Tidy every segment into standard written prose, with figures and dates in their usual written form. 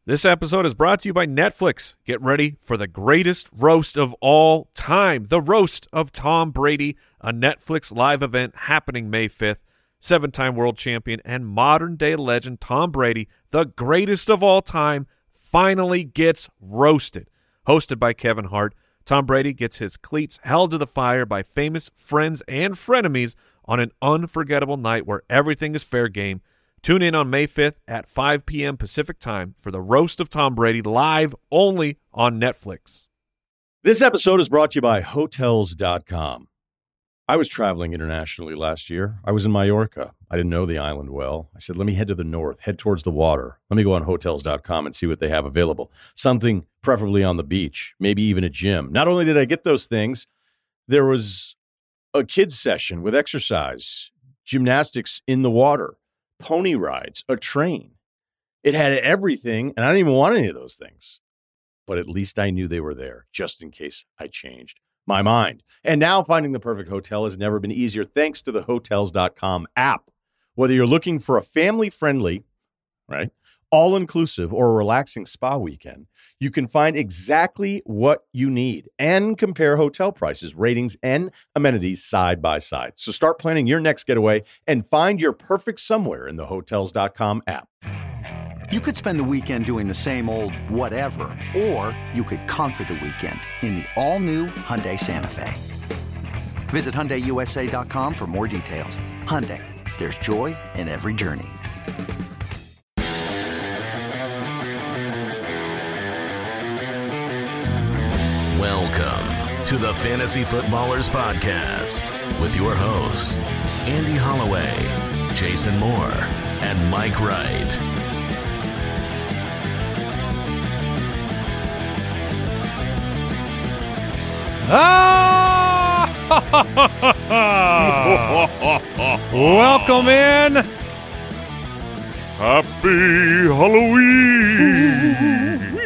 This episode is brought to you by Netflix. Get ready for the greatest roast of all time, the roast of Tom Brady, a Netflix live event happening May 5th. Seven-time world champion and modern-day legend Tom Brady, the greatest of all time, finally gets roasted. Hosted by Kevin Hart, Tom Brady gets his cleats held to the fire by famous friends and frenemies on an unforgettable night where everything is fair game. Tune in on May 5th at 5 p.m. Pacific Time for the Roast of Tom Brady, live only on Netflix. This episode is brought to you by Hotels.com. I was traveling internationally last year. I was in Mallorca. I didn't know the island well. I said, let me head to the north, head towards the water. Let me go on Hotels.com and see what they have available. Something preferably on the beach, maybe even a gym. Not only did I get those things, there was a kids session with exercise, gymnastics in the water, pony rides, a train. It had everything, and I didn't even want any of those things. But at least I knew they were there, just in case I changed my mind. And now finding the perfect hotel has never been easier thanks to the Hotels.com app. Whether you're looking for a family-friendly, right, all-inclusive or a relaxing spa weekend, you can find exactly what you need and compare hotel prices, ratings, and amenities side by side. So start planning your next getaway and find your perfect somewhere in the Hotels.com app. You could spend the weekend doing the same old whatever, or you could conquer the weekend in the all-new Hyundai Santa Fe. Visit HyundaiUSA.com for more details. Hyundai, there's joy in every journey. Welcome to the Fantasy Footballers Podcast with your hosts, Andy Holloway, Jason Moore, and Mike Wright. Welcome in. Happy Halloween.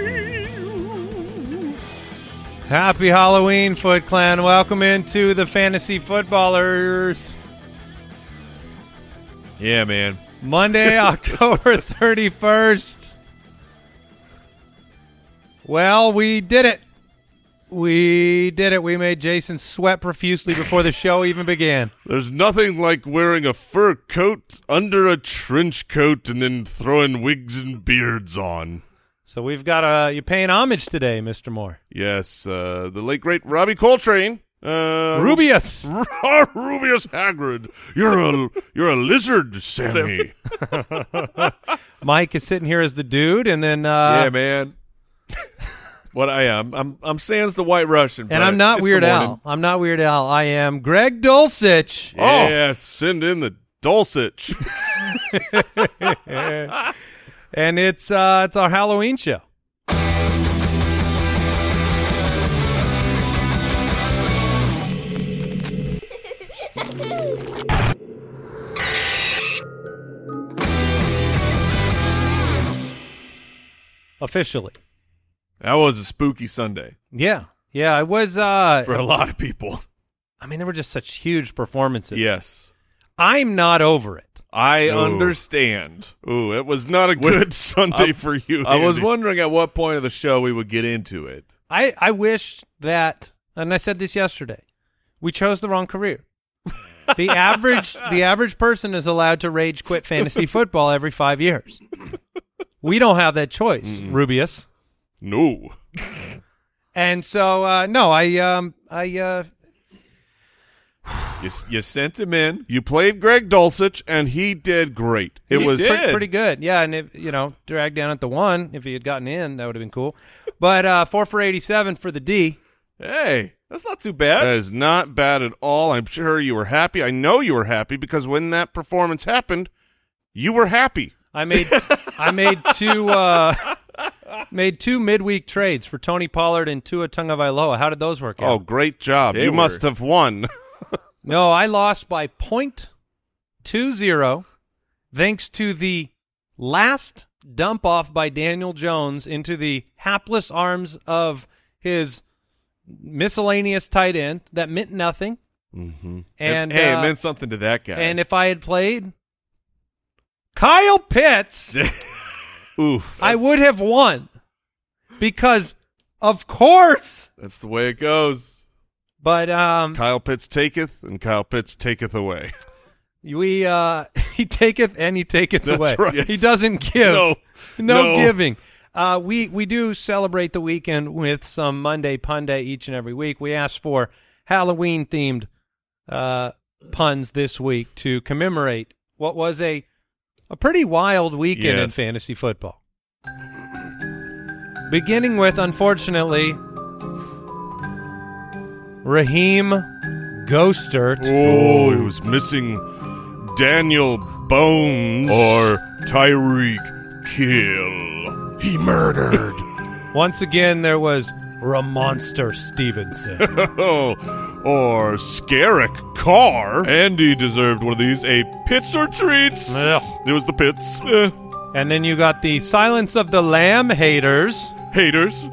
Happy Halloween, Foot Clan. Welcome into the Fantasy Footballers. Yeah, man. Monday, October 31st. Well, we did it. We did it. We made Jason sweat profusely before the show even began. There's nothing like wearing a fur coat under a trench coat and then throwing wigs and beards on. So we've got you're paying homage today, Mr. Moore. Yes, the late great Robbie Coltrane. Rubius. Rubius Hagrid. You're a lizard, Sammy. Mike is sitting here as the dude, and then yeah, man. What I am, I'm sans the White Russian, and I'm not Weird Al. I'm not Weird Al. I am Greg Dulcich. Yes, send in the Dulcich. And it's our Halloween show. Officially. That was a spooky Sunday. Yeah, it was for a lot of people. I mean, there were just such huge performances. Yes. I'm not over it. I understand. Ooh, it was not a good Sunday for you, I was Andy. wondering at what point of the show we would get into it. I wish that, and I said this yesterday, we chose the wrong career. The average person is allowed to rage quit fantasy football every 5 years. We don't have that choice, Rubius. No. And so, no, You sent him in. You played Greg Dulcich, and he did great. It was pretty good. Yeah, and if, dragged down at the one. If he had gotten in, that would have been cool. But 4 for 87 for the D. Hey, that's not too bad. That is not bad at all. I'm sure you were happy. I know you were happy because when that performance happened, you were happy. I made two midweek trades for Tony Pollard and Tua Tagovailoa. How did those work out? Oh, great job. You must have won. No, I lost by 0.20 thanks to the last dump off by Daniel Jones into the hapless arms of his miscellaneous tight end that meant nothing. Mm-hmm. And hey, it meant something to that guy. And if I had played Kyle Pitts, Oof. I would have won because, of course. That's the way it goes. But Kyle Pitts taketh, and Kyle Pitts taketh away. he taketh and he taketh That's away. right. He doesn't give. No. Giving. We do celebrate the weekend with some Monday Punday each and every week. We asked for Halloween-themed puns this week to commemorate what was a pretty wild weekend in fantasy football. Beginning with, unfortunately, Raheem Gostert. Oh, he was missing Daniel Bones. Or Tyreek Kill. He murdered. Once again, there was Ramonster Stevenson. Or Scarrick Carr. Andy deserved one of these. A Pits or Treats. Ugh. It was the Pits. And then you got the Silence of the Lamb haters. Haters.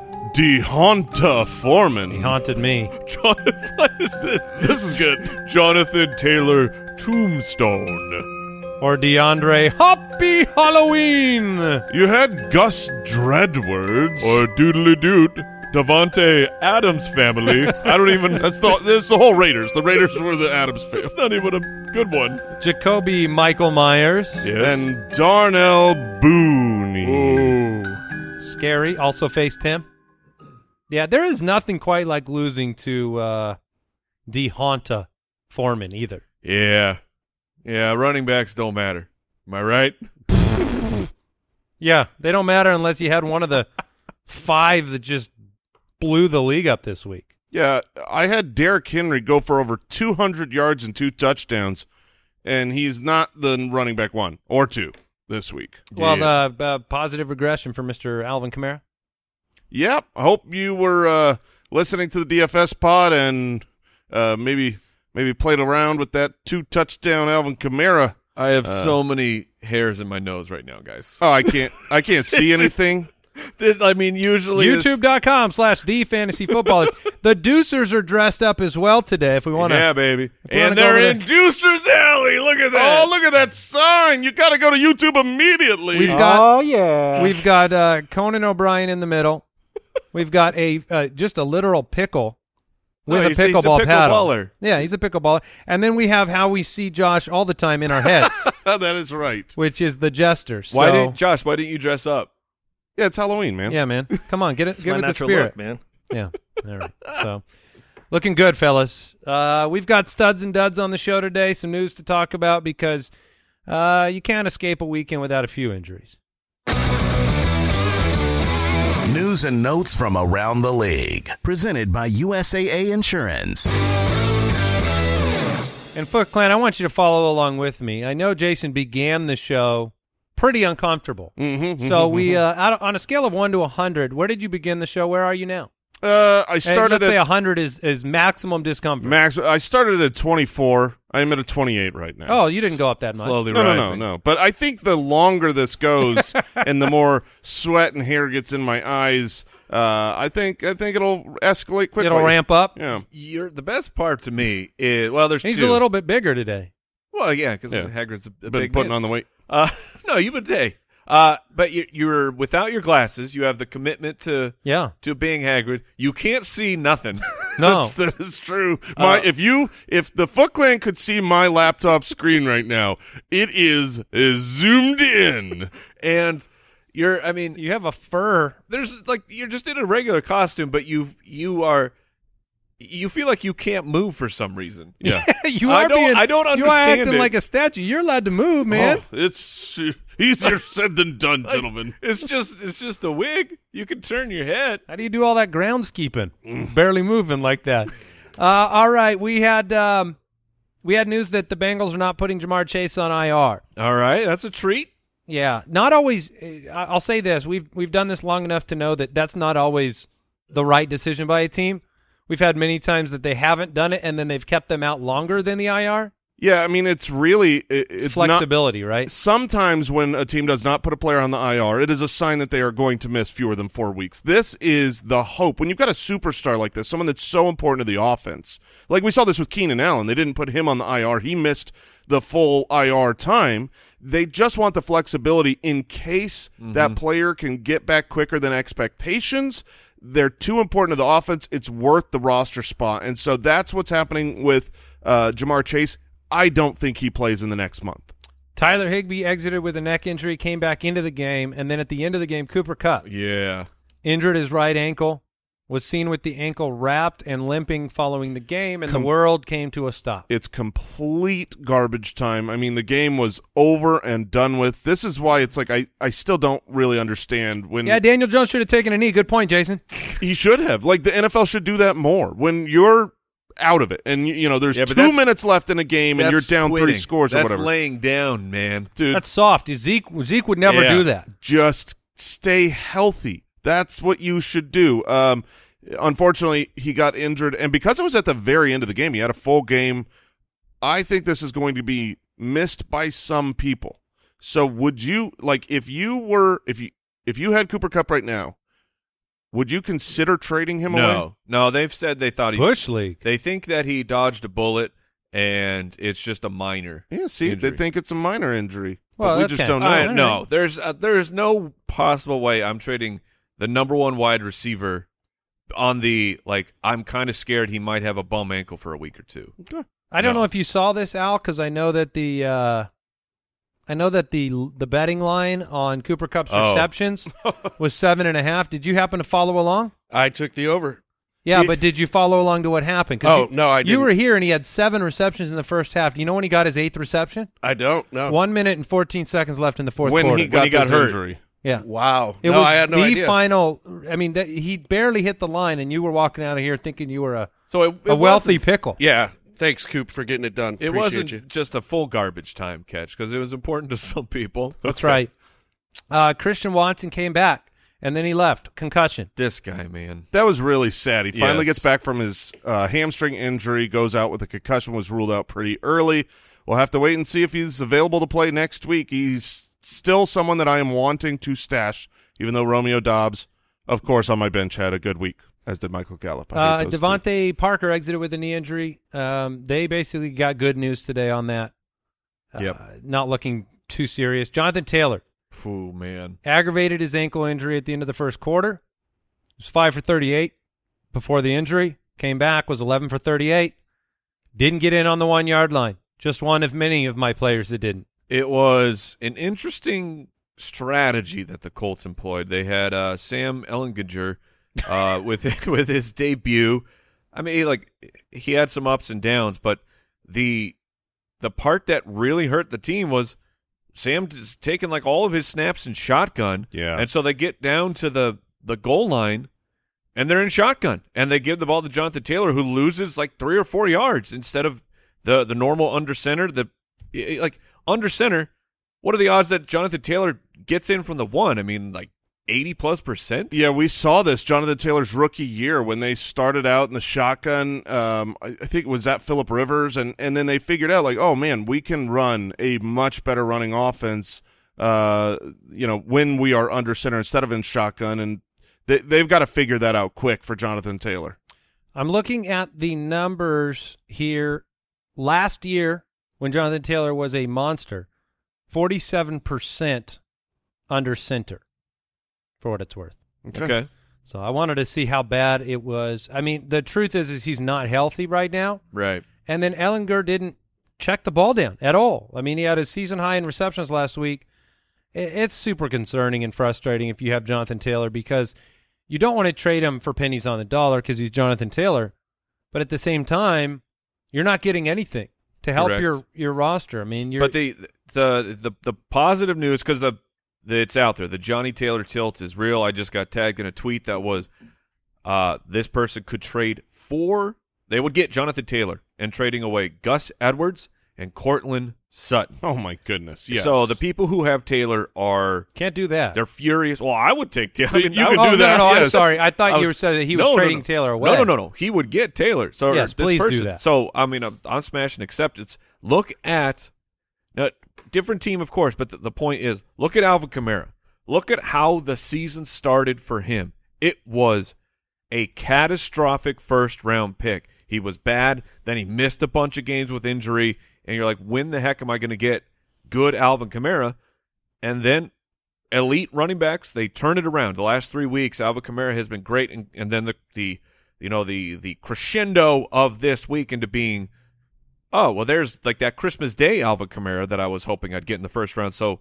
DeHonta Foreman. He haunted me. Jonathan, what is this? This is good. Jonathan Taylor Tombstone. Or DeAndre Happy Halloween. You had Gus Dreadwords. Or Doodly Doot. Davante Adams family. I don't even. That's the whole Raiders. The Raiders were the Adams family. It's not even a good one. Jacoby Michael Myers. Yes. And Darnell Booney. Ooh. Scary. Also faced him. Yeah, there is nothing quite like losing to DeHonta Foreman either. Yeah. Yeah, running backs don't matter. Am I right? Yeah, they don't matter unless you had one of the 5 that just blew the league up this week. Yeah, I had Derrick Henry go for over 200 yards and 2 touchdowns, and he's not the running back 1 or 2 this week. Well, the positive regression for Mr. Alvin Kamara. Yep. I hope you were listening to the DFS pod and maybe played around with that 2-touchdown Alvin Kamara. I have so many hairs in my nose right now, guys. Oh, I can't see anything. Usually YouTube.com/TheFantasyFootballer. The Deucers are dressed up as well today if we want to. Yeah, baby. we wanna And go they're over in Deucer's Alley. Look at Oh, that. look at that sign. You got to go to YouTube immediately. We've got Conan O'Brien in the middle. We've got just a literal pickle with a he's a pickleball paddle. pickleballer. Yeah, he's a pickleballer. And then we have how we see Josh all the time in our heads, That is right. which is the jester. So, Why didn't you dress up? Yeah, it's Halloween, man. yeah, man. Come on, give it the natural spirit. look, man. Yeah. All right. So, looking good, fellas. We've got studs and duds on the show today. Some news to talk about because you can't escape a weekend without a few injuries. News and notes from around the league. Presented by USAA Insurance. And Foot Clan, I want you to follow along with me. I know Jason began the show pretty uncomfortable. So we, on a scale of 1 to 100, where did you begin the show? Where are you now? I started let's say at 100 is maximum discomfort. max. I started at 24. I'm at a 28 right now. Oh, you didn't go up that much. Slowly No. rising. But I think the longer this goes and the more sweat and hair gets in my eyes, I think it'll escalate quickly. It'll ramp up. Yeah. The best part to me is there's He's two. a little bit bigger today. Well, yeah, because Yeah. Hagrid's a Been big putting man. on the weight. No, you've been day. But you're without your glasses. You have the commitment to being Hagrid. You can't see nothing. No. That is true. If the Foot Clan could see my laptop screen right now, it is zoomed in. And you have a fur. you're just in a regular costume, but you feel like you can't move for some reason. Yeah. I don't You are understand acting it. like a statue. You're allowed to move, man. Oh, it's easier said than done, gentlemen. It's just a wig. You can turn your head. How do you do all that groundskeeping? Barely moving like that. All right, we had news that the Bengals are not putting Jamar Chase on IR. All right, that's a treat. Yeah, not always. I'll say this: we've done this long enough to know that that's not always the right decision by a team. We've had many times that they haven't done it, and then they've kept them out longer than the IR. Yeah, I mean, it's really it's flexibility, not, right? Sometimes when a team does not put a player on the IR, it is a sign that they are going to miss fewer than 4 weeks. This is the hope. When you've got a superstar like this, someone that's so important to the offense, like we saw this with Keenan Allen. They didn't put him on the IR. He missed the full IR time. They just want the flexibility in case that player can get back quicker than expectations. They're too important to the offense. It's worth the roster spot. And so that's what's happening with Jamar Chase. I don't think he plays in the next month. Tyler Higbee exited with a neck injury, came back into the game, and then at the end of the game, Cooper Kupp injured his right ankle, was seen with the ankle wrapped and limping following the game, and the world came to a stop. It's complete garbage time. I mean, the game was over and done with. This is why it's like I still don't really understand when. Yeah, Daniel Jones should have taken a knee. Good point, Jason. He should have. Like, the NFL should do that more. When you're out of it and, there's 2 minutes left in a game and you're down 3 scores or whatever. That's laying down, man. Dude, that's soft. Zeke would never do that. Just stay healthy. That's what you should do. Unfortunately, he got injured, and because it was at the very end of the game, he had a full game. I think this is going to be missed by some people. So would you, like, if you had Cooper Kupp right now, would you consider trading him away? No, they've said they thought Bush League. They think that he dodged a bullet, and it's just a minor. Yeah, see, injury. They think it's a minor injury. Well, but we just don't know. No, there's no possible way I'm trading the number 1 wide receiver on the, like, I'm kind of scared he might have a bum ankle for a week or two. Okay. I don't know if you saw this, Al, because I know that the betting line on Cooper Kupp's receptions was 7.5. Did you happen to follow along? I took the over. Yeah, but did you follow along to what happened? No, I didn't. You were here, and he had 7 receptions in the first half. Do you know when he got his 8th reception? I don't know. 1 minute and 14 seconds left in the fourth quarter. When he got hurt. Injury. Yeah. Wow. It was I had no idea. the final. I mean, he barely hit the line, and you were walking out of here thinking you were a wasn't- wealthy pickle. Yeah. Thanks, Coop, for getting it done. It Appreciate wasn't you. just a full garbage time catch because it was important to some people. That's right. Christian Watson came back, and then he left. Concussion. This guy, man. That was really sad. He finally Yes. gets back from his hamstring injury, goes out with a concussion, was ruled out pretty early. We'll have to wait and see if he's available to play next week. He's still someone that I am wanting to stash, even though Romeo Doubs, of course, on my bench had a good week, as did Michael Gallup. Devontae Parker exited with a knee injury. They basically got good news today on that. Not looking too serious. Jonathan Taylor. Ooh, man. Aggravated his ankle injury at the end of the first quarter. He was 5 for 38 before the injury. Came back, was 11 for 38. Didn't get in on the 1-yard line. Just one of many of my players that didn't. It was an interesting strategy that the Colts employed. They had Sam Ehlinger with his debut. I mean, he had some ups and downs, but the part that really hurt the team was Sam just taking all of his snaps in shotgun. Yeah. And so they get down to the goal line, and they're in shotgun, and they give the ball to Jonathan Taylor, who loses 3 or 4 yards instead of the normal under center. Under center, what are the odds that Jonathan Taylor gets in from the 1? I mean, 80+%? Yeah, we saw this Jonathan Taylor's rookie year when they started out in the shotgun. I think it was at Phillip Rivers, and then they figured out, oh, man, we can run a much better running offense when we are under center instead of in shotgun, and they've got to figure that out quick for Jonathan Taylor. I'm looking at the numbers here. Last year, when Jonathan Taylor was a monster, 47% under center, for what it's worth. Okay. So I wanted to see how bad it was. I mean, the truth is he's not healthy right now. Right. And then Ehlinger didn't check the ball down at all. I mean, he had his season high in receptions last week. It's super concerning and frustrating if you have Jonathan Taylor, because you don't want to trade him for pennies on the dollar because he's Jonathan Taylor. But at the same time, you're not getting anything to help your roster. I mean, but the positive news, because it's out there. The Johnny Taylor tilt is real. I just got tagged in a tweet that was this person could trade they would get Jonathan Taylor and trading away Gus Edwards and Cortland Sutton. Oh, my goodness. Yes. So the people who have Taylor can't do that. They're furious. Well, I would take Taylor. You can do that. No, yes. I'm sorry. I thought you said that he was trading Taylor away. No. He would get Taylor. So yes, please do that. So, I mean, I'm smashing acceptance. Look at different team, of course, but the point is, look at Alvin Kamara. Look at how the season started for him. It was a catastrophic first-round pick. He was bad. Then he missed a bunch of games with injury, and you're like, when the heck am I going to get good Alvin Kamara, and then elite running backs, they turn it around. The last 3 weeks, Alvin Kamara has been great, and then the crescendo of this week into being, oh, well, there's like that Christmas Day Alvin Kamara that I was hoping I'd get in the first round. So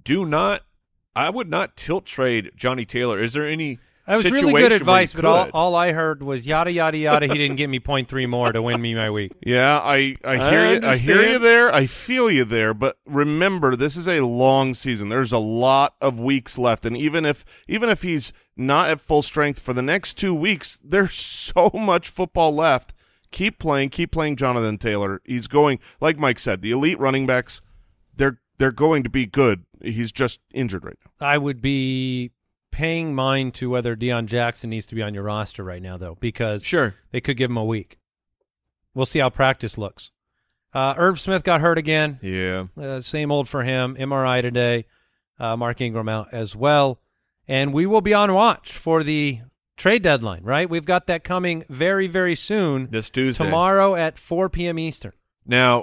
I would not tilt trade Johnny Taylor. Is there any That was situation really good where advice, you but could? all I heard was yada, yada, yada. He didn't give me 0.3 more to win me my week. Yeah, I hear you. I hear you understand. there. I feel you there. But remember, this is a long season. There's a lot of weeks left, and even if he's not at full strength for the next 2 weeks, there's so much football left. Keep playing Jonathan Taylor. He's going, like Mike said, the elite running backs, they're going to be good. He's just injured right now. I would be paying mind to whether Deion Jackson needs to be on your roster right now, though, because Sure. they could give him a week. We'll see how practice looks. Irv Smith got hurt again. Yeah. Same old for him. MRI today. Mark Ingram out as well. And we will be on watch for the trade deadline, right? We've got that coming very, very soon. This Tuesday. Tomorrow at 4 p.m. Eastern. Now,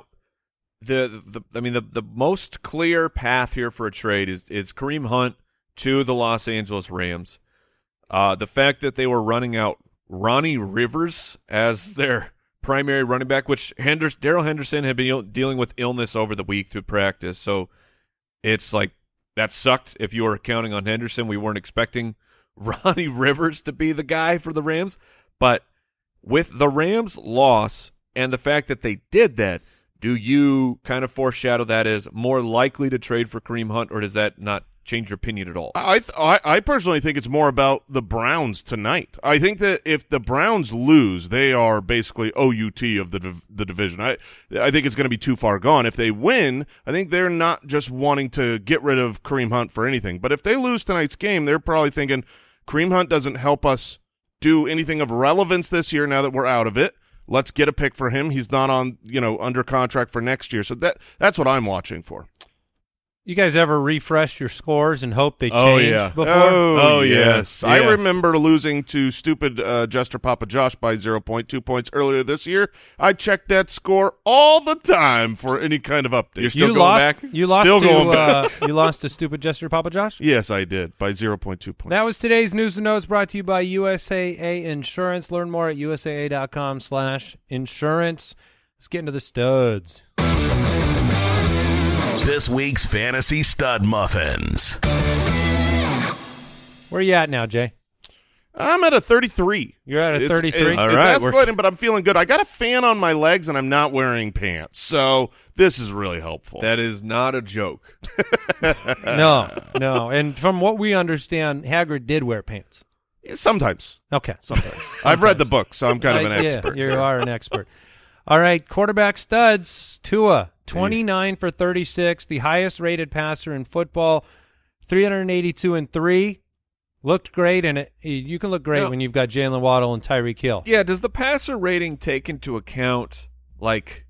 the most clear path here for a trade is Kareem Hunt to the Los Angeles Rams. The fact that they were running out Ronnie Rivers as their primary running back, which Darrell Henderson had been dealing with illness over the week through practice, so it's like that sucked if you were counting on Henderson. We weren't expecting Ronnie Rivers to be the guy for the Rams, but with the Rams' loss and the fact that they did that, do you kind of foreshadow that as more likely to trade for Kareem Hunt, or does that not change your opinion at all? I personally think it's more about the Browns tonight. I think that if the Browns lose, they are basically OUT of the division. I think it's going to be too far gone. If they win, I think they're not just wanting to get rid of Kareem Hunt for anything. But if they lose tonight's game, they're probably thinking Kareem Hunt doesn't help us do anything of relevance this year now that we're out of it. Let's get a pick for him. He's not on, under contract for next year. So that's what I'm watching for. You guys ever refresh your scores and hope they change Oh, yeah. before? Oh, yes. I Yeah. remember losing to stupid Jester Papa Josh by 0.2 points earlier this year. I checked that score all the time for any kind of update. You're still You going lost. back? You lost Still to. going back. You lost to stupid Jester Papa Josh. Yes, I did, by 0.2 points. That was today's news and notes brought to you by USAA Insurance. Learn more at usaa.com/insurance. Let's get into the studs. This week's Fantasy Stud Muffins. Where you at now, Jay? I'm at a 33. You're at a It's- 33? All It's right, we're- escalating, but I'm feeling good. I got a fan on my legs, and I'm not wearing pants, so this is really helpful. That is not a joke. No. And from what we understand, Hagrid did wear pants. Sometimes. Okay. Sometimes. I've read the book, so I'm kind of an expert. Yeah, you are an expert. All right, quarterback studs. Tua, 29 for 36, the highest rated passer in football, 382 and 3. Looked great, and you can look great Now- when you've got Jalen Waddle and Tyreek Hill. Yeah, does the passer rating take into account, like,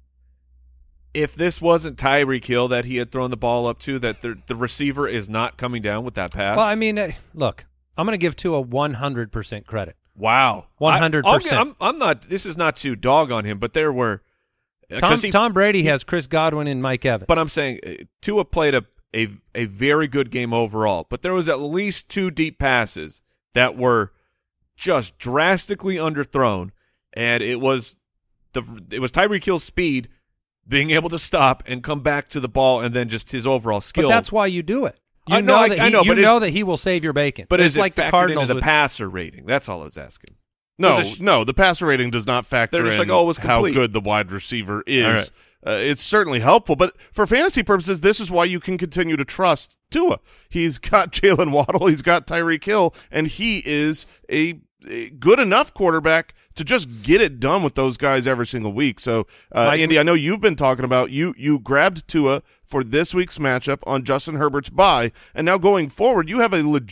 if this wasn't Tyreek Hill that he had thrown the ball up to, that the receiver is not coming down with that pass? Well, I mean, look, I'm going to give Tua 100% credit. wow. 100%. I'm not – this is not to dog on him, but there were – Tom Brady has Chris Godwin and Mike Evans. But I'm saying Tua played a very good game overall, but there was at least two deep passes that were just drastically underthrown, and it was Tyreek Hill's speed being able to stop and come back to the ball, and then just his overall skill. But that's why you do it. You I know, know that I he, know, you but know that he will save your bacon. But it's is it like the factored Cardinals into the with, passer rating? That's all I was asking. No, the passer rating does not factor They're just in like, oh, it was how complete. good the wide receiver is. All right. It's certainly helpful, but for fantasy purposes, this is why you can continue to trust Tua. He's got Jalen Waddle, he's got Tyreek Hill, and he is a good enough quarterback to just get it done with those guys every single week. So, Andy, I know you've been talking about you grabbed Tua for this week's matchup on Justin Herbert's bye, and now going forward, you have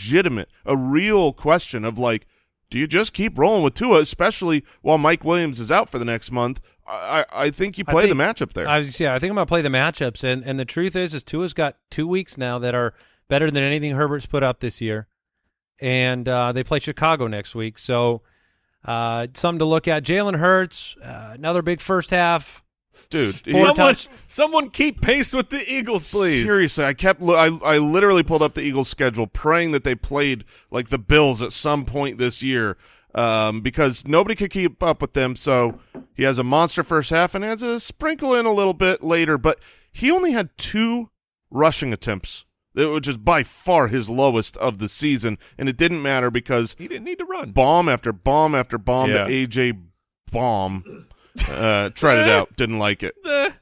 a real question of, like, do you just keep rolling with Tua, especially while Mike Williams is out for the next month? I think you play the matchup there. I think I'm going to play the matchups, and the truth is Tua's got 2 weeks now that are better than anything Herbert's put up this year, and they play Chicago next week, so something to look at. Jalen Hurts, another big first half, Dude, Someone keep pace with the Eagles, please. Seriously, I literally pulled up the Eagles' schedule, praying that they played like the Bills at some point this year, because nobody could keep up with them. So he has a monster first half and has a sprinkle in a little bit later. But he only had 2 rushing attempts, which is by far his lowest of the season, and it didn't matter because he didn't need to run. Bomb after bomb after bomb Yeah. to A.J. Bomb. Tried it out, didn't like it.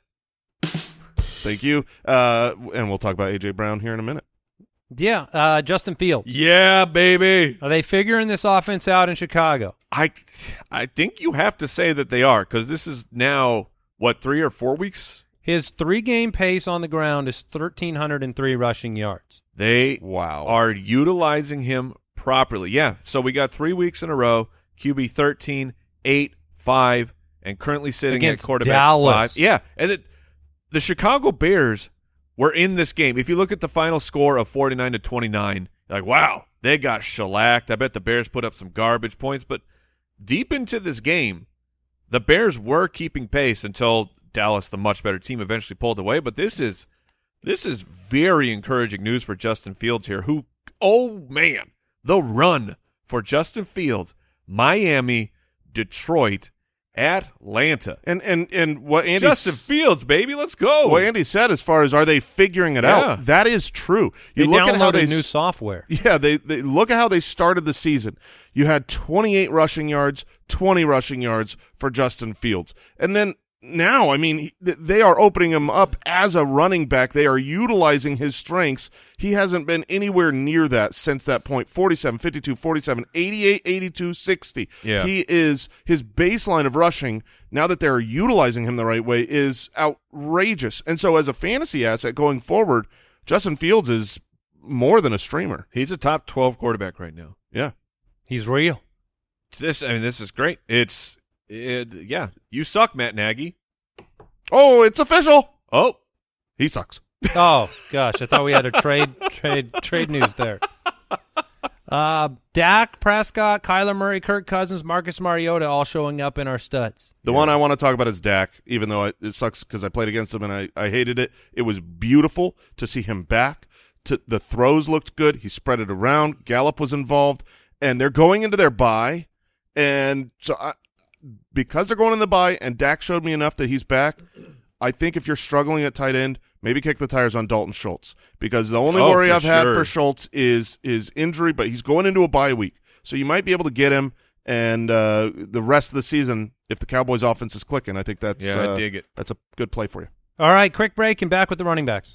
Thank you. And we'll talk about A.J. Brown here in a minute. Yeah, Justin Fields. Yeah, baby. Are they figuring this offense out in Chicago? I think you have to say that they are, because this is now, 3 or 4 weeks? His 3-game pace on the ground is 1,303 rushing yards. They Wow. are utilizing him properly. Yeah, so we got 3 weeks in a row, QB 13, 8, 5, and currently sitting Against at quarterback Dallas. 5. Yeah, and the Chicago Bears were in this game. If you look at the final score of 49-29, you're like, wow, they got shellacked. I bet the Bears put up some garbage points. But deep into this game, the Bears were keeping pace until Dallas, the much better team, eventually pulled away. But this is very encouraging news for Justin Fields here, who, oh, man, the run for Justin Fields, Miami, Detroit, Atlanta. And what Andy Justin Fields, baby, let's go. What Andy said as far as are they figuring it Yeah. out, that is true. You They look at how downloaded they new software. Yeah, they look at how they started the season. You had 28 rushing yards, 20 rushing yards for Justin Fields. And then now, I mean, they are opening him up as a running back. They are utilizing his strengths. He hasn't been anywhere near that since that point. 47, 52, 47, 88, 82, 60. Yeah. He is – his baseline of rushing, now that they're utilizing him the right way, is outrageous. And so as a fantasy asset going forward, Justin Fields is more than a streamer. He's a top 12 quarterback right now. Yeah. He's real. This is great. Yeah, you suck, Matt Nagy. Oh, it's official. Oh, He sucks. Oh gosh, I thought we had a trade news there. Dak Prescott, Kyler Murray, Kirk Cousins, Marcus Mariota all showing up in our studs. The one I want to talk about is Dak, even though it sucks because I played against him and I hated it. It was beautiful to see him back. The throws looked good. He spread it around. Gallup was involved. And they're going into their bye. And so because they're going in the bye and Dak showed me enough that he's back, I think if you're struggling at tight end, maybe kick the tires on Dalton Schultz, because the only worry for I've had sure. for Schultz is injury, but he's going into a bye week. So you might be able to get him, and the rest of the season, if the Cowboys' offense is clicking, I think that's I dig it. That's a good play for you. All right, quick break and back with the running backs.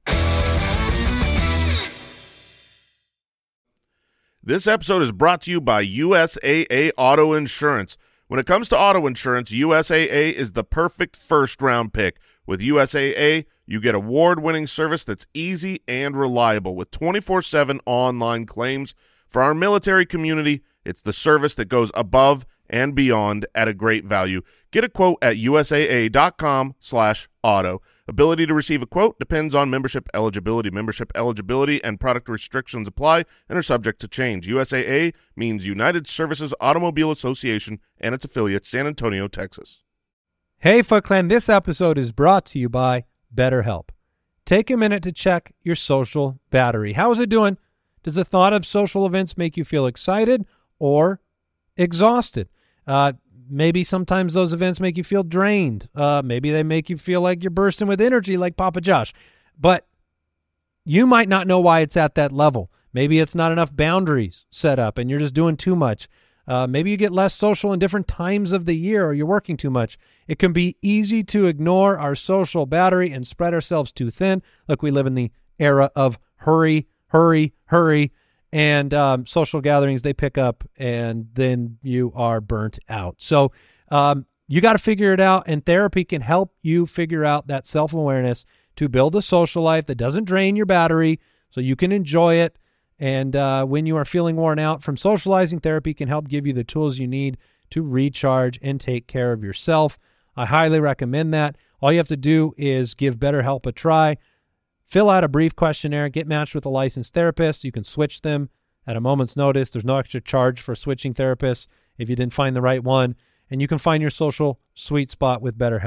This episode is brought to you by USAA Auto Insurance. When it comes to auto insurance, USAA is the perfect first-round pick. With USAA, you get award-winning service that's easy and reliable with 24/7 online claims. For our military community, it's the service that goes above and beyond at a great value. Get a quote at USAA.com/auto. Ability to receive a quote depends on membership eligibility. Membership eligibility and product restrictions apply and are subject to change. USAA means United Services Automobile Association and its affiliates, San Antonio, Texas. Hey, Foot Clan, this episode is brought to you by BetterHelp. Take a minute to check your social battery. How is it doing? Does the thought of social events make you feel excited or exhausted? Maybe sometimes those events make you feel drained. Maybe they make you feel like you're bursting with energy like Papa Josh. But you might not know why it's at that level. Maybe it's not enough boundaries set up and you're just doing too much. Maybe you get less social in different times of the year or you're working too much. It can be easy to ignore our social battery and spread ourselves too thin. Look, we live in the era of hurry, and social gatherings, they pick up, and then you are burnt out. So you got to figure it out, and therapy can help you figure out that self-awareness to build a social life that doesn't drain your battery so you can enjoy it. And when you are feeling worn out from socializing, therapy can help give you the tools you need to recharge and take care of yourself. I highly recommend that. All you have to do is give BetterHelp a try. Fill out a brief questionnaire, get matched with a licensed therapist. You can switch them at a moment's notice. There's no extra charge for switching therapists if you didn't find the right one. And you can find your social sweet spot with BetterHelp.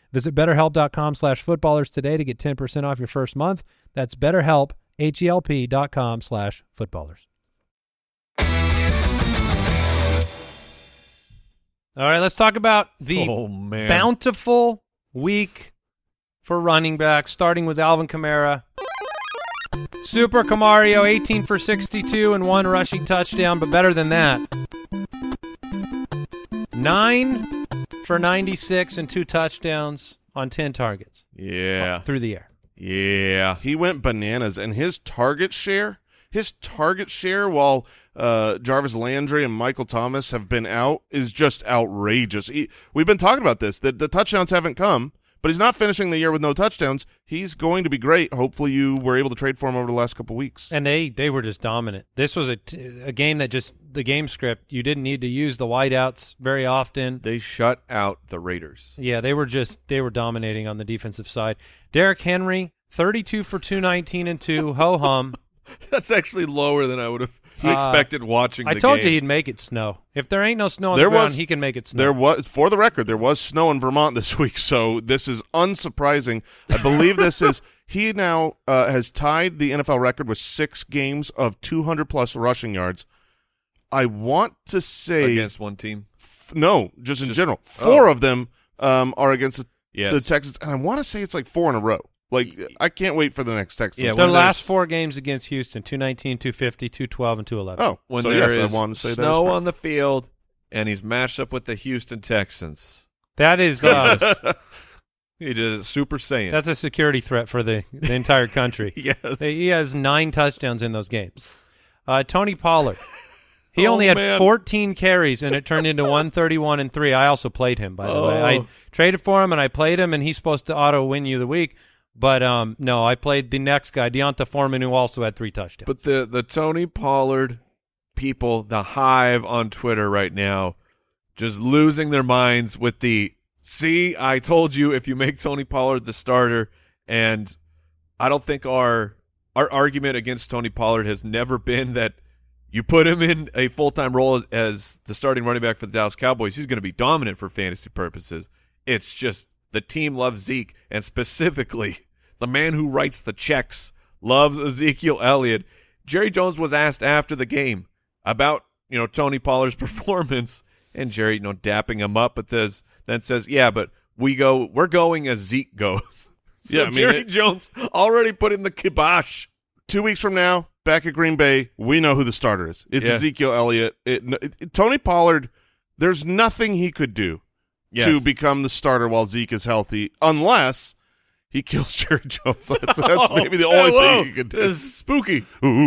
Visit BetterHelp.com/footballers today to get 10% off your first month. That's BetterHelp, HELP.com/footballers. All right, let's talk about the bountiful week for running backs, starting with Alvin Kamara. Super Camario, 18 for 62 and 1 rushing touchdown, but better than that. 9 for 96 and 2 touchdowns on 10 targets. Yeah. Through the air. Yeah. He went bananas, and his target share while Jarvis Landry and Michael Thomas have been out is just outrageous. We've been talking about this, that the touchdowns haven't come, but he's not finishing the year with no touchdowns. He's going to be great. Hopefully you were able to trade for him over the last couple weeks. And they were just dominant. This was a game that just the game script, you didn't need to use the wideouts very often. They shut out the Raiders. Yeah, they were dominating on the defensive side. Derrick Henry, 32 for 219 and 2, ho-hum. That's actually lower than I would have expected watching the I told game. you he'd make it snow. If there ain't no snow on the ground, he can make it snow. For the record, there was snow in Vermont this week, so this is unsurprising. I believe he now has tied the NFL record with 6 games of 200-plus rushing yards. I want to say against one team. No, just in general. 4 of them are against Yes. the Texans, and I want to say it's like 4 in a row. Like, I can't wait for the next Texans. Yeah, Their last 4 games against Houston, 219, 250, 212, and 211. Oh, When so there yes, is I want to say snow that on the field and he's matched up with the Houston Texans. That is He did Super Saiyan. that's a security threat for the entire country. Yes. He has 9 touchdowns in those games. Tony Pollard. He Oh, only had man. 14 carries, and it turned into 131 and 3. I also played him, by the way. I traded for him, and I played him, and he's supposed to auto-win you the week. But, no, I played the next guy, Deonta Foreman, who also had 3 touchdowns. But the Tony Pollard people, the hive on Twitter right now, just losing their minds with the, see, I told you if you make Tony Pollard the starter, and I don't think our argument against Tony Pollard has never been that you put him in a full-time role as the starting running back for the Dallas Cowboys, he's going to be dominant for fantasy purposes. It's just the team loves Zeke, and specifically the man who writes the checks loves Ezekiel Elliott. Jerry Jones was asked after the game about, Tony Pollard's performance, and Jerry, dapping him up, but then says, yeah, but we're going as Zeke goes. So Yeah, Jerry Jones already put in the kibosh. 2 weeks from now, back at Green Bay, we know who the starter is. It's Ezekiel Elliott. Tony Pollard, there's nothing he could do to become the starter while Zeke is healthy, unless he kills Jerry Jones. That's maybe the only thing he could do. This is spooky.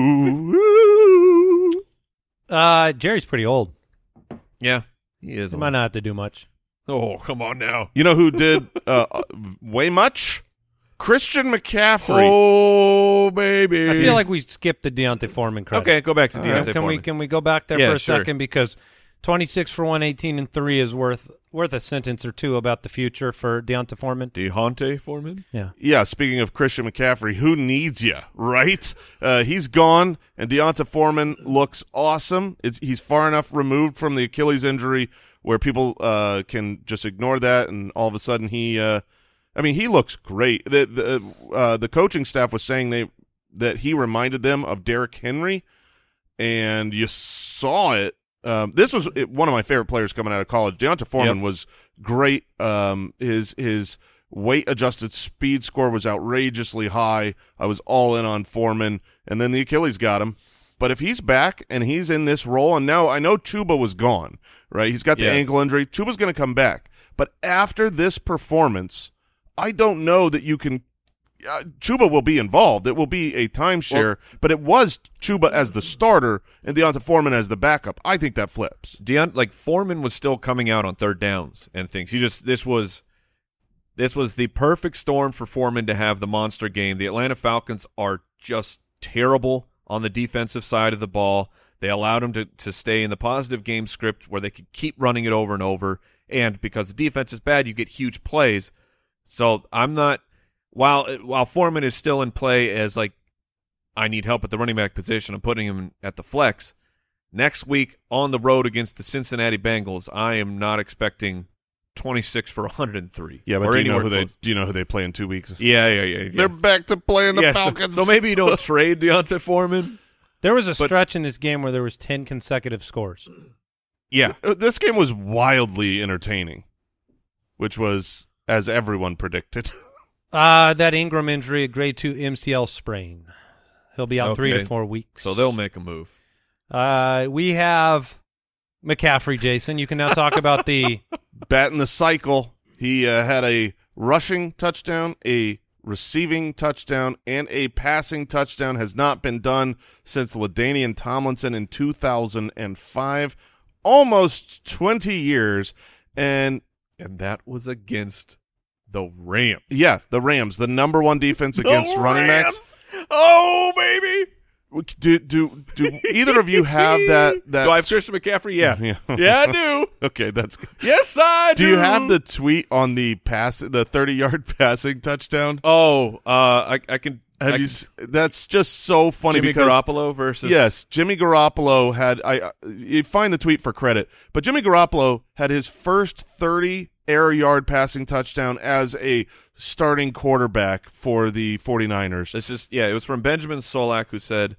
Ooh. Jerry's pretty old. Yeah, he is. He might not have to do much. Oh, come on now. You know who did way much? Christian McCaffrey. Oh, baby. I feel like we skipped the Deontay Foreman credit. Okay, go back to Deontay Foreman. Can we go back there Yeah, for a sure. second, because 26 for 118 and 3 is worth a sentence or two about the future for Deontay Foreman. Deontay Foreman? Yeah. Yeah, speaking of Christian McCaffrey, who needs you, right? He's gone, and Deontay Foreman looks awesome. He's far enough removed from the Achilles injury where people can just ignore that, and all of a sudden he looks great. The coaching staff was saying that he reminded them of Derrick Henry, and you saw it. This was one of my favorite players coming out of college. Deontay Foreman was great. His weight-adjusted speed score was outrageously high. I was all in on Foreman, and then the Achilles got him. But if he's back and he's in this role, and now I know Chuba was gone, right? He's got the ankle injury. Chuba's going to come back. But after this performance, I don't know that you can Chuba will be involved. It will be a timeshare, but it was Chuba as the starter and Deontay Foreman as the backup. I think that flips. Foreman was still coming out on third downs and things. This was the perfect storm for Foreman to have the monster game. The Atlanta Falcons are just terrible on the defensive side of the ball. They allowed him to stay in the positive game script where they could keep running it over and over. And because the defense is bad, you get huge plays. So I'm not – while Foreman is still in play as, I need help at the running back position, I'm putting him at the flex. Next week on the road against the Cincinnati Bengals, I am not expecting 26 for 103. Yeah, but or do you know anywhere close. who they play in 2 weeks? Yeah. They're back to playing the Yeah, Falcons. So maybe you don't trade Deontay Foreman. There was a stretch in this game where there was 10 consecutive scores. Yeah. This game was wildly entertaining, which was, as everyone predicted. That Ingram injury, a grade 2 MCL sprain. He'll be out 3 to 4 weeks. So they'll make a move. We have McCaffrey, Jason. You can now talk about the Batting the cycle. He had a rushing touchdown, a receiving touchdown, and a passing touchdown. Has not been done since LaDainian Tomlinson in 2005. Almost 20 years. And that was against the Rams. yeah, the Rams, the number 1 defense against running backs. Oh, baby. Do either of you have that? Do I have Christian McCaffrey? Yeah. Yeah. I do. Okay, that's good. Yes, I do. Do you have the tweet on the 30-yard passing touchdown? Oh, I can. That's just so funny Jimmy because Garoppolo versus. yes, Jimmy Garoppolo had you find the tweet for credit, but Jimmy Garoppolo had his first 30 air yard passing touchdown as a starting quarterback for the 49ers. It was from Benjamin Solak, who said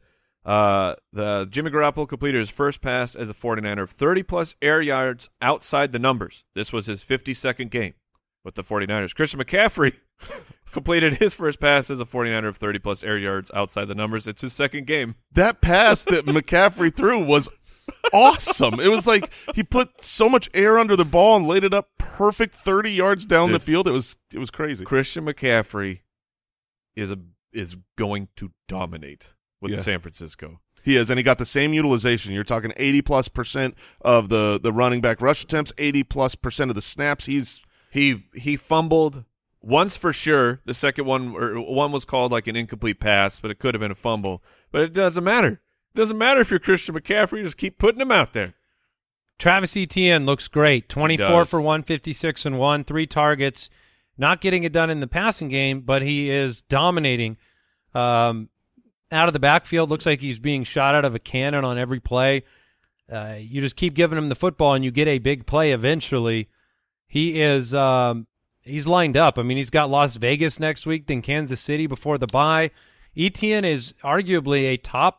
the Jimmy Garoppolo completed his first pass as a 49er of 30-plus air yards outside the numbers. This was his 52nd game with the 49ers. Christian McCaffrey completed his first pass as a 49er of 30-plus air yards outside the numbers. It's his second game. That pass that McCaffrey threw was awesome. It was like he put so much air under the ball and laid it up perfect 30 yards down the field. It was crazy. Christian McCaffrey is going to dominate with San Francisco. He is, and he got the same utilization. You're talking 80+% of the running back rush attempts, 80+% of the snaps. He fumbled once for sure. The second one was called like an incomplete pass, but it could have been a fumble. But it doesn't matter. It doesn't matter if you're Christian McCaffrey. Just keep putting him out there. Travis Etienne looks great. 24 for 156 and 1, 3 targets. Not getting it done in the passing game, but he is dominating. Out of the backfield, looks like he's being shot out of a cannon on every play. You just keep giving him the football, and you get a big play eventually. He is he's lined up. I mean, he's got Las Vegas next week, then Kansas City before the bye. Etienne is arguably a top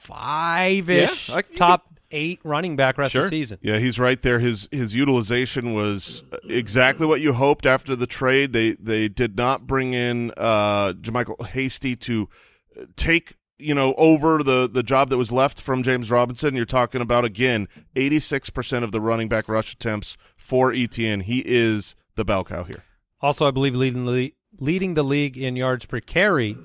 5-ish, top 8 running back rest of the season. Yeah, he's right there. His utilization was exactly what you hoped after the trade. They did not bring in JaMycal Hasty to take over the job that was left from James Robinson. You're talking about, again, 86% of the running back rush attempts for Etienne. He is the bell cow here. Also, I believe leading the league in yards per carry.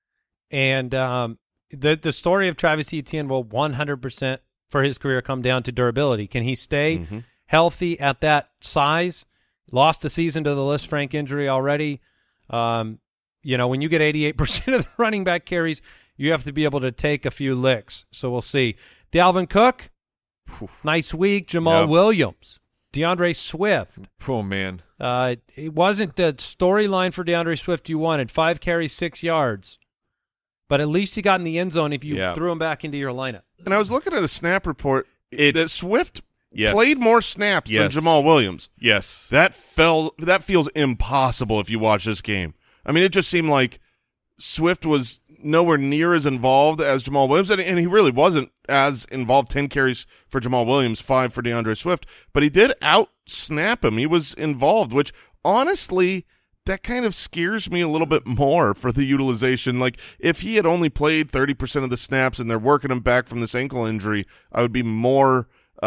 And the story of Travis Etienne will 100% for his career come down to durability. Can he stay healthy at that size? Lost a season to the Lisfranc injury already. When you get 88% of the running back carries, you have to be able to take a few licks. So we'll see. Dalvin Cook, nice week. Jamal Williams, DeAndre Swift. Oh, man. It wasn't the storyline for DeAndre Swift you wanted. 5 carries, 6 yards. But at least he got in the end zone if you threw him back into your lineup. And I was looking at a snap report that Swift Yes. played more snaps than Jamal Williams. Yes. That feels impossible if you watch this game. I mean, it just seemed like Swift was nowhere near as involved as Jamal Williams, and he really wasn't as involved. 10 carries for Jamal Williams, 5 for DeAndre Swift, but he did out-snap him. He was involved, which honestly, that kind of scares me a little bit more for the utilization. Like, if he had only played 30% of the snaps and they're working him back from this ankle injury, I would be more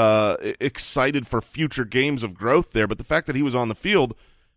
excited for future games of growth there. But the fact that he was on the field,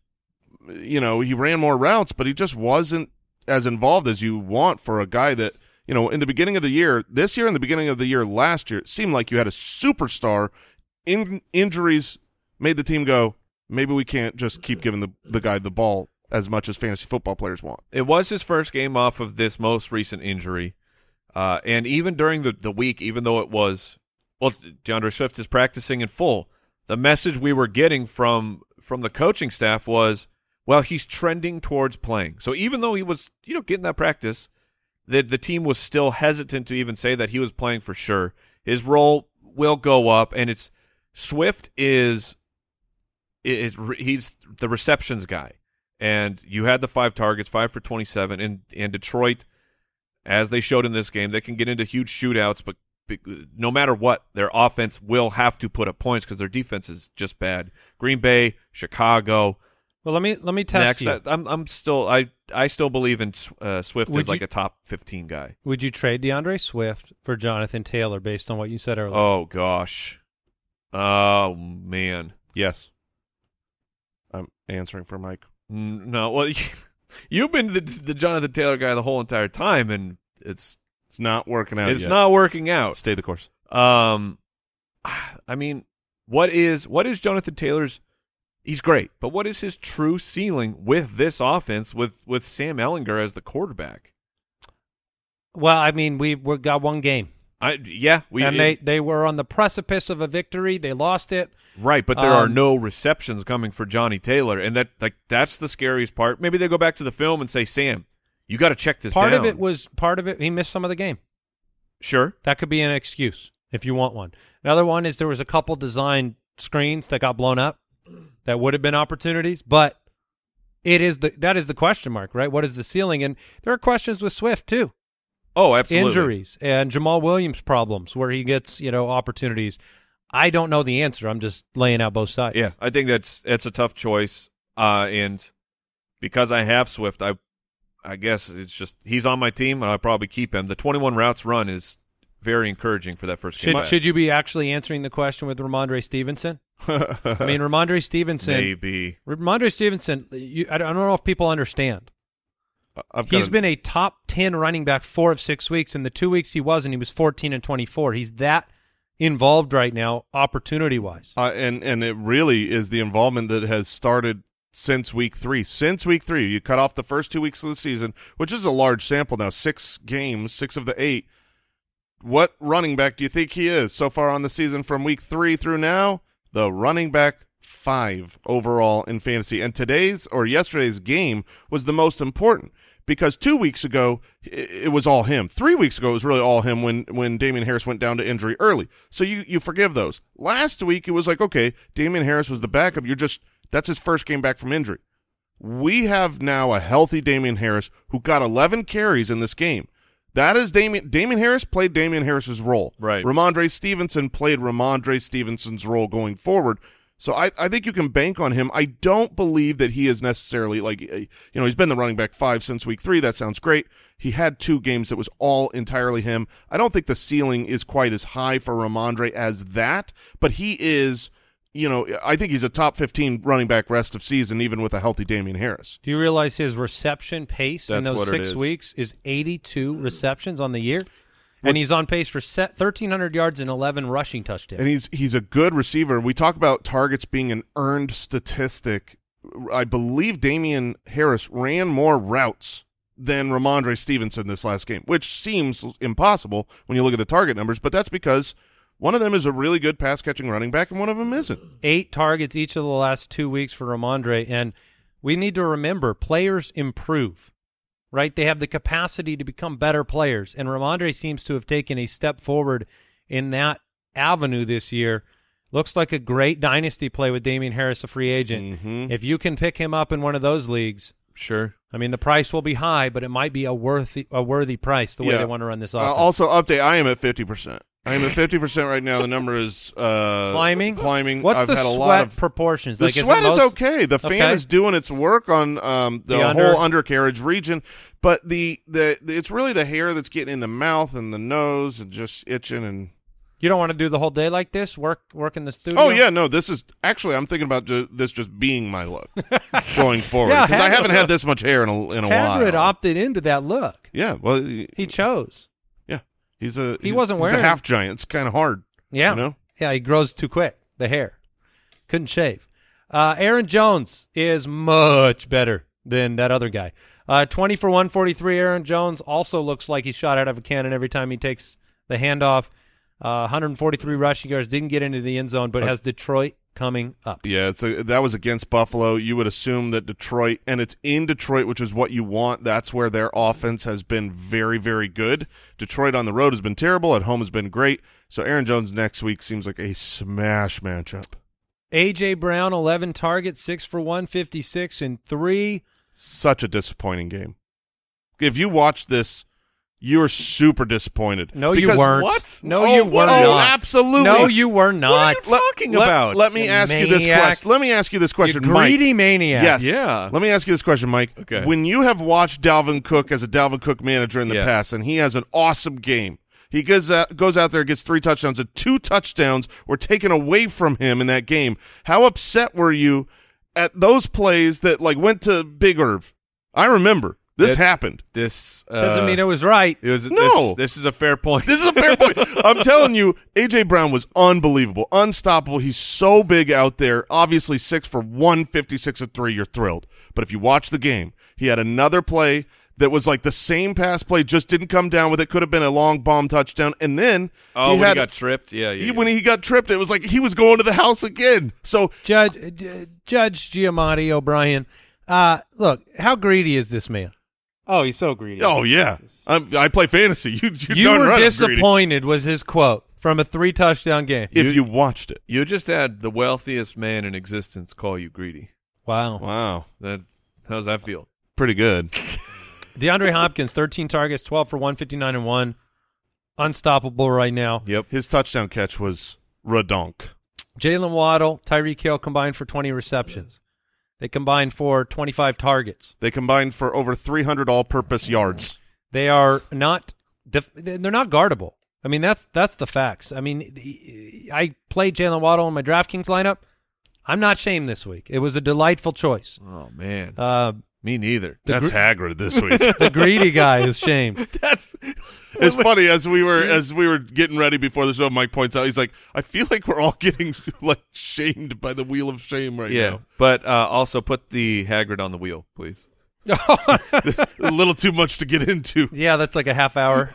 he ran more routes, but he just wasn't as involved as you want for a guy that, in the beginning of the year, this year and the beginning of the year last year, it seemed like you had a superstar. Injuries made the team go, maybe we can't just keep giving the guy the ball as much as fantasy football players want. It was his first game off of this most recent injury. And even during the week, even though it was, DeAndre Swift is practicing in full, the message we were getting from the coaching staff was, well, he's trending towards playing. So even though he was, getting that practice, the team was still hesitant to even say that he was playing for sure. His role will go up, and Swift is he's the receptions guy. And you had the 5 targets, 5 for 27, and Detroit, as they showed in this game, they can get into huge shootouts, but no matter what, their offense will have to put up points because their defense is just bad. Green Bay, Chicago. Well, let me test next, you. I still believe in Swift Would as like you- a top 15 guy. Would you trade DeAndre Swift for Jonathan Taylor based on what you said earlier? Oh gosh, oh man, Yes. I'm answering for Mike. No. Well, you've been the Jonathan Taylor guy the whole entire time, and it's Not working out yet. not working out. Stay the course. I mean, what is Jonathan Taylor's? He's great, but what is his true ceiling with this offense with Sam Ehlinger as the quarterback? Well, I mean, we got one game. They were on the precipice of a victory. They lost it. right, but there are no receptions coming for Johnny Taylor, and that's the scariest part. Maybe they go back to the film and say, Sam, you got to check this Part down. of it. He missed some of the game. Sure. That could be an excuse if you want one. Another one is there was a couple design screens that got blown up that would have been opportunities, but that is the question mark, right? What is the ceiling? And there are questions with Swift too. Oh, absolutely. Injuries and Jamal Williams problems where he gets, opportunities. I don't know the answer. I'm just laying out both sides. Yeah, I think that's a tough choice, and because I have Swift, I guess it's just he's on my team, and I'll probably keep him. The 21 routes run is very encoraging for that first game. Should you be actually answering the question with Ramondre Stevenson? I mean, Ramondre Stevenson. Maybe. Ramondre Stevenson, I don't know if people understand. He's been a top 10 running back 4 of 6 weeks. In the 2 weeks he wasn't, he was 14 and 24. He's that involved right now, opportunity-wise. And it really is the involvement that has started since week 3. Since week 3, you cut off the first 2 weeks of the season, which is a large sample now, 6 games, 6 of the 8. What running back do you think he is so far on the season from week 3 through now? The running back 5 overall in fantasy. And yesterday's game was the most important because 2 weeks ago it was all him. 3 weeks ago it was really all him when Damian Harris went down to injury early. So you forgive those. Last week it was like, okay, Damian Harris was the backup. That's his first game back from injury. We have now a healthy Damian Harris who got 11 carries in this game. That is Damian Harris played Damian Harris's role. Right. Ramondre Stevenson played Ramondre Stevenson's role going forward. So I think you can bank on him. I don't believe that he is necessarily he's been the running back 5 since week 3. That sounds great. He had 2 games that was all entirely him. I don't think the ceiling is quite as high for Ramondre as that, but he is, I think he's a top 15 running back rest of season, even with a healthy Damian Harris. Do you realize his reception pace in That's those what it 6 is. weeks is 82 receptions on the year? And he's on pace for 1,300 yards and 11 rushing touchdowns. And he's a good receiver. We talk about targets being an earned statistic. I believe Damian Harris ran more routes than Ramondre Stevenson this last game, which seems impossible when you look at the target numbers, but that's because one of them is a really good pass-catching running back and one of them isn't. 8 targets each of the last 2 weeks for Ramondre, and we need to remember players improve. Right? They have the capacity to become better players, and Ramondre seems to have taken a step forward in that avenue this year. Looks like a great dynasty play with Damian Harris, a free agent. Mm-hmm. If you can pick him up in one of those leagues, Sure. I mean, the price will be high, but it might be a worthy price the way they want to run this offense. Also, update, I am at 50%. I am at 50% right now. The number is climbing. What's I've the had a sweat lot of proportions? The sweat is okay. The fan Okay. is doing its work on the whole undercarriage region, but it's really the hair that's getting in the mouth and the nose and just itching. And You don't want to do the whole day like this? Work in the studio? oh yeah, no, this is actually I'm thinking about this just being my look going forward Yeah, because I haven't had this much hair in a while. Hagrid opted into that look. Yeah, well, He chose. yeah, he wasn't he's wearing- a half giant. It's kind of hard. Yeah. You know? Yeah, he grows too quick, the hair. Couldn't shave. Aaron Jones is much better than that other guy. 20 for 143, Aaron Jones also looks like he's shot out of a cannon every time he takes the handoff. 143 rushing yards, didn't get into the end zone, but has Detroit coming up. Yeah, that was against Buffalo. You would assume that Detroit, and it's in Detroit, which is what you want. That's where their offense has been very, very good. Detroit on the road has been terrible. At home has been great. So Aaron Jones next week seems like a smash matchup. A.J. Brown, 11 targets, 6 for 156 and 3. Such a disappointing game. If you watched this, you're super disappointed. No, Because- you weren't. What? No, you were oh, not. absolutely. No, you were not. What are you talking about? Let me You ask you this maniac. question. Let me ask you this question, You Mike. greedy maniac. Yes. Yeah. Let me ask you this question, Mike. Okay. When you have watched Dalvin Cook as a Dalvin Cook manager in the Yeah. past, and he has an awesome game, he goes out there, gets 3 touchdowns, and 2 touchdowns were taken away from him in that game. How upset were you at those plays that went to Big Irv? I remember this happened. This Doesn't mean it was right. It was No. This is a fair point. This is a fair point. I'm telling you, A.J. Brown was unbelievable, unstoppable. He's so big out there. Obviously, 6 for 156 and 3. You're thrilled. But if you watch the game, he had another play that was like the same pass play, just didn't come down with it. Could have been a long bomb touchdown. And then when he got tripped. Yeah. when he got tripped, it was like he was going to the house again. So Judge Giamatti O'Brien, look, how greedy is this man? Oh, he's so greedy. oh yeah, I play fantasy. You You were right, I'm greedy. disappointed was his quote from a 3-touchdown game. If you watched it. You just had the wealthiest man in existence call you greedy. Wow. Wow, How's that feel? pretty good. DeAndre Hopkins, 13 targets, 12 for 159 and 1. Unstoppable right now. Yep. His touchdown catch was redonk. Jalen Waddle, Tyreek Hill combined for 20 receptions. They combined for 25 targets. They combined for over 300 all-purpose yards. They are not they're not guardable. I mean, that's the facts. I mean, I played Jalen Waddle in my DraftKings lineup. I'm not shamed this week. It was a delightful choice. Oh man. The Me neither. That's Hagrid this week. greedy guy is shamed. That's It's funny as we were getting ready before the show. Mike points out, he's like, I feel like we're all getting shamed by the wheel of shame right now. But also put the Hagrid on the wheel, please. A little too much to get into. Yeah, that's like a half hour.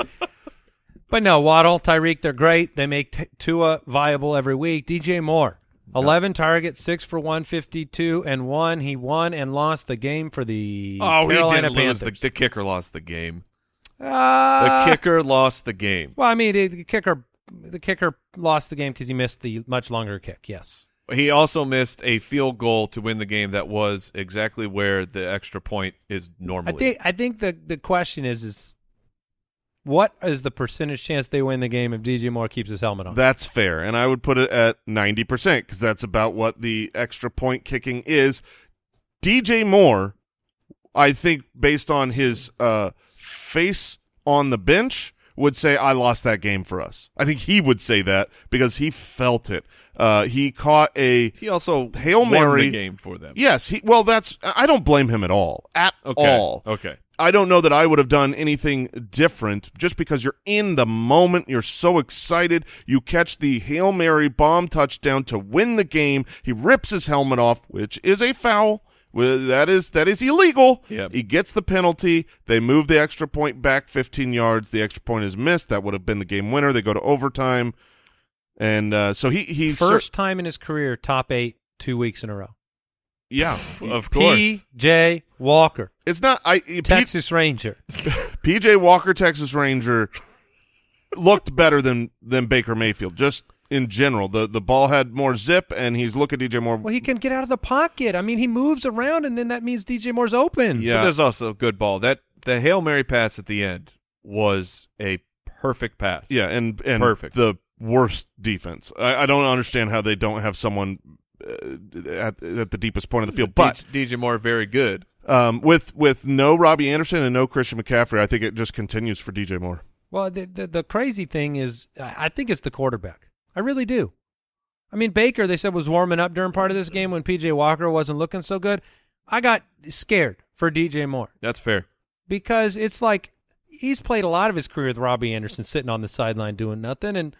But no, Waddle, Tyreek, they're great. They make Tua viable every week. DJ Moore, 11 targets, 6 for 152 and 1. He won and lost the game for the Carolina he didn't lose. Panthers. The kicker lost the game. The kicker lost the game. Well, I mean, the kicker lost the game because he missed the much longer kick. Yes. He also missed a field goal to win the game that was exactly where the extra point is normally. I think the question is what is the percentage chance they win the game if DJ Moore keeps his helmet on? That's fair, and I would put it at 90% because that's about what the extra point kicking is. DJ Moore, I think, based on his face on the bench, would say, I lost that game for us. I think he would say that because he felt it. He caught He also Hail won Mary the game for them. Yes, I don't blame him at all. All. Okay. I don't know that I would have done anything different just because you're in the moment. You're so excited. You catch the Hail Mary bomb touchdown to win the game. He rips his helmet off, which is a foul. That is illegal. Yep. He gets the penalty. They move the extra point back 15 yards. The extra point is missed. That would have been the game winner. They go to overtime. And so he First time in his career, top 8 2 weeks in a row. Yeah, Of course. P.J. Walker, it's not Texas Ranger. P.J. Walker, Texas Ranger, looked better than Baker Mayfield. Just in general, the ball had more zip, and he's looking at DJ Moore. Well, he can get out of the pocket. I mean, he moves around, and then that means DJ Moore's open. Yeah. But there's also a good ball. The Hail Mary pass at the end was a perfect pass. Yeah, and Perfect. The worst defense. I don't understand how they don't have someone at the deepest point of the field. But DJ Moore very good. with no Robbie Anderson and no Christian McCaffrey, I think it just continues for DJ Moore. Well, the crazy thing is, I think it's the quarterback. I really do. I mean, Baker, they said, was warming up during part of this game when P.J. Walker wasn't looking so good. I got scared for DJ Moore That's fair. because it's like he's played a lot of his career with Robbie Anderson sitting on the sideline doing nothing, and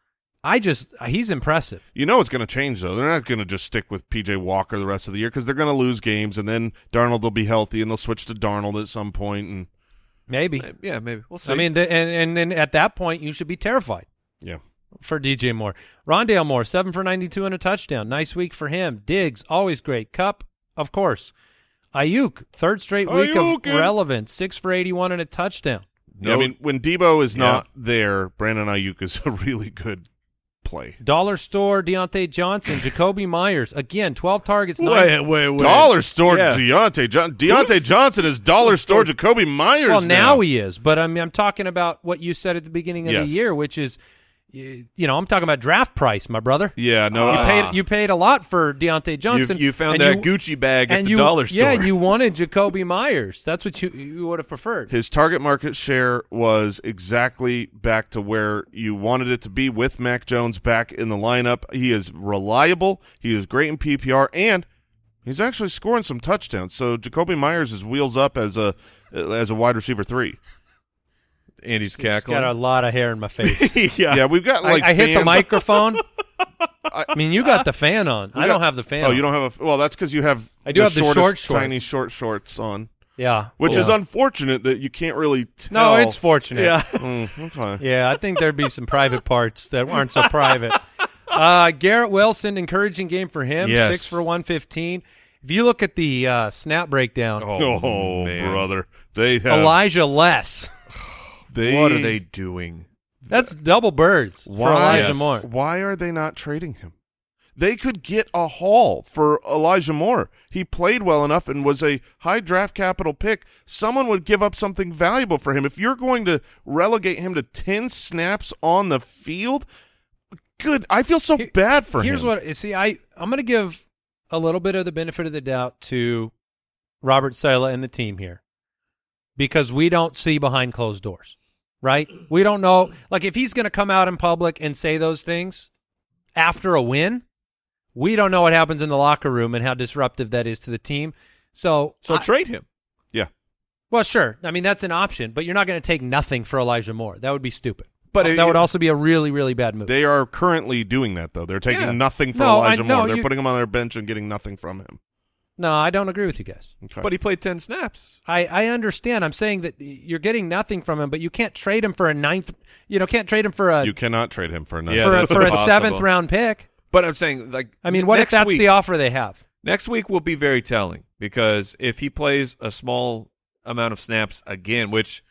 he's impressive. You know it's going to change, though. They're not going to just stick with P.J. Walker the rest of the year because they're going to lose games, and then Darnold will be healthy, and they'll switch to Darnold at some point. And Maybe. Yeah, maybe. We'll see. I mean, and then at that point, you should be terrified yeah. for DJ Moore. Rondale Moore, 7 for 92 and a touchdown. Nice week for him. Diggs, always great. Cup, of course. Ayuk, third straight week of relevance, 6 for 81 and a touchdown. Yeah, I mean, when Debo is not there, Brandon Ayuk is a really good play. Dollar store, Deontay Johnson, Jacoby Myers. Again, 12 targets, 9. Wait. Dollar store Yeah. Deontay Johnson is dollar store Jacoby Myers. Well, now he is. But I'm talking about what you said at the beginning of Yes. the year, which is, I'm talking about draft price, my brother. Yeah, no. You paid a lot for Deontay Johnson. You found and that Gucci bag at and the dollar store. Yeah, you wanted Jacoby Myers. That's what you would have preferred. His target market share was exactly back to where you wanted it to be with Mac Jones back in the lineup. He is reliable. He is great in PPR, and he's actually scoring some touchdowns. So Jacoby Myers is wheels up as a wide receiver 3. Andy's He's cackling. got a lot of hair in my face. Yeah, we've got like I hit the fans- microphone. I mean, you got the fan on. I don't have the fan Oh, on. you don't have a – well, that's because you have I do have the shortest, short shorts. tiny short shorts on, Yeah. which is Yeah. unfortunate that you can't really tell. No, it's fortunate. Yeah. Okay. Yeah, I think there'd be some private parts that aren't so private. Garrett Wilson, encouraging game for him. Yes. 6 for 115. If you look at the snap breakdown, Oh, man. brother. They have Elijah Less. What are they doing? That's double birds for Elijah Yes. Moore. Why are they not trading him? They could get a haul for Elijah Moore. He played well enough and was a high draft capital pick. Someone would give up something valuable for him. If you're going to relegate him to 10 snaps on the field, good. I feel so bad for Here's him. what see. I'm going to give a little bit of the benefit of the doubt to Robert Saleh and the team here because we don't see behind closed doors, right? We don't know. Like if he's going to come out in public and say those things after a win, we don't know what happens in the locker room and how disruptive that is to the team. So Trade him. Yeah. Well, sure. I mean, that's an option, but you're not going to take nothing for Elijah Moore. That would be stupid. But That would also be a really, really bad move. They are currently doing that, though. They're taking Yeah. nothing for No, Elijah Moore. They're you- putting him on their bench and getting nothing from him. No, I don't agree with you guys. Okay. But he played 10 snaps. I understand. I'm saying that you're getting nothing from him, but you can't trade him for a ninth. Can't trade him for a you cannot trade him for another. Yeah, for a, that's for a impossible. 7th round pick. But I'm saying, like, I mean, what if next that's week, the offer they have? Next week will be very telling because if he plays a small amount of snaps again, which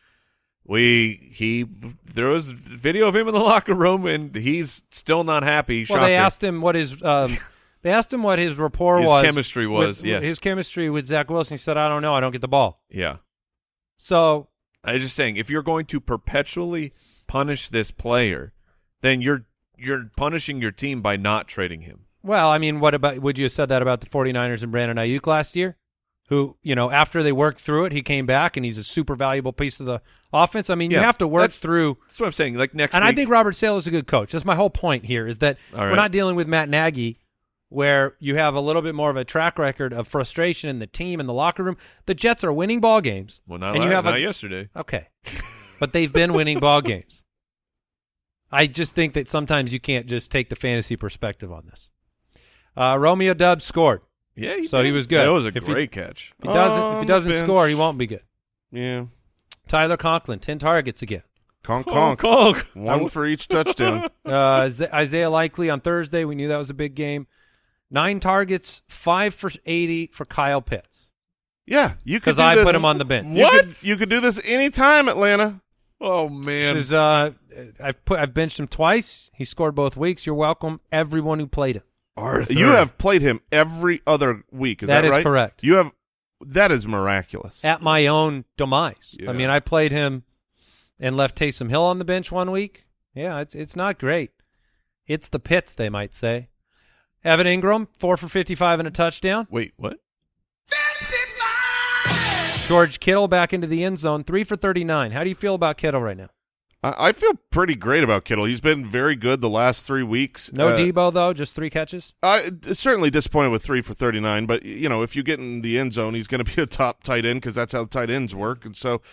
there was video of him in the locker room and he's still not happy. Well, Shocker. they asked him what his rapport His was. chemistry was, with, yeah. his chemistry with Zach Wilson. He said, "I don't know. I don't get the ball." Yeah. So I'm just saying, if you're going to perpetually punish this player, then you're punishing your team by not trading him. Well, I mean, would you have said that about the 49ers and Brandon Ayuk last year? Who, after they worked through it, he came back and he's a super valuable piece of the offense. I mean, you Yeah, have to work through. That's what I'm saying. Like next And week. I think Robert Saleh is a good coach. That's my whole point here is that All right. we're not dealing with Matt Nagy where you have a little bit more of a track record of frustration in the team and the locker room. The Jets are winning ball games. Well, not, and you have not yesterday. Okay. But they've been winning ball games. I just think that sometimes you can't just take the fantasy perspective on this. Romeo Doubs scored. Yeah, So he was good. That was a If he- great catch. If he doesn't bench. score, he won't be good. Yeah. Tyler Conklin, 10 targets again. Conk, Honk, conk. honk. One for each touchdown. Isaiah Likely on Thursday. We knew that was a big game. 9 targets, 5 for 80 for Kyle Pitts. Yeah, you could Because do I this. put him on the bench. You could do this anytime, Atlanta. Oh man. This is, I've benched him twice. He scored both weeks. You're welcome, everyone who played him. Arthur. You have played him every other week. Is that That is right? correct. You have. That is miraculous. At my own demise. Yeah. I mean, I played him and left Taysom Hill on the bench one week. Yeah, it's not great. It's the pits, they might say. Evan Ingram, 4 for 55 and a touchdown. Wait, what? George Kittle back into the end zone, 3 for 39. How do you feel about Kittle right now? I feel pretty great about Kittle. He's been very good the last 3 weeks. No Debo, though, just 3 catches? Certainly disappointed with 3 for 39, but if you get in the end zone, he's going to be a top tight end because that's how tight ends work. And so,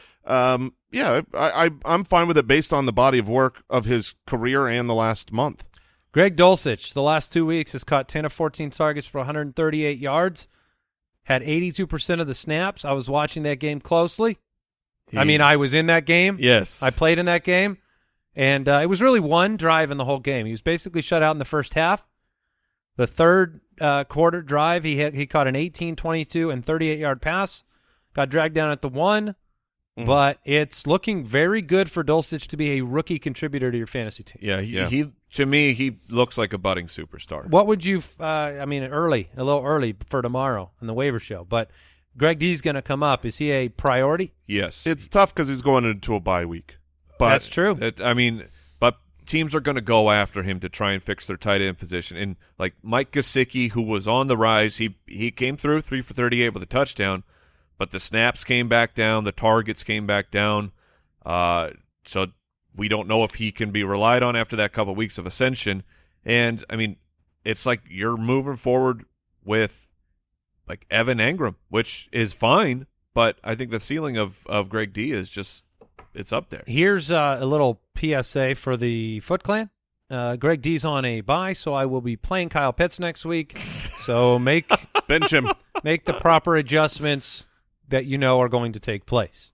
I'm fine with it based on the body of work of his career and the last month. Greg Dulcich, the last 2 weeks, has caught 10 of 14 targets for 138 yards, had 82% of the snaps. I was watching that game closely. I was in that game. Yes. I played in that game, and it was really one drive in the whole game. He was basically shut out in the first half. The third quarter drive, he caught an 18, 22, and 38-yard pass, got dragged down at the 1, but it's looking very good for Dulcich to be a rookie contributor to your fantasy team. Yeah, he to me, he looks like a budding superstar. What would you a little early for tomorrow on the waiver show, but Greg D's going to come up. Is he a priority? Yes. It's tough because he's going into a bye week. But That's true. But teams are going to go after him to try and fix their tight end position. And like Mike Gesicki, who was on the rise, he came through 3 for 38 with a touchdown, but the snaps came back down, the targets came back down. So we don't know if he can be relied on after that couple of weeks of ascension. And I mean, it's like you're moving forward with like Evan Engram, which is fine, but I think the ceiling of Greg D is just it's up there. Here's a little PSA for the Foot Clan. Greg D's on a bye, so I will be playing Kyle Pitts next week. So bench him. make the proper adjustments that you know are going to take place.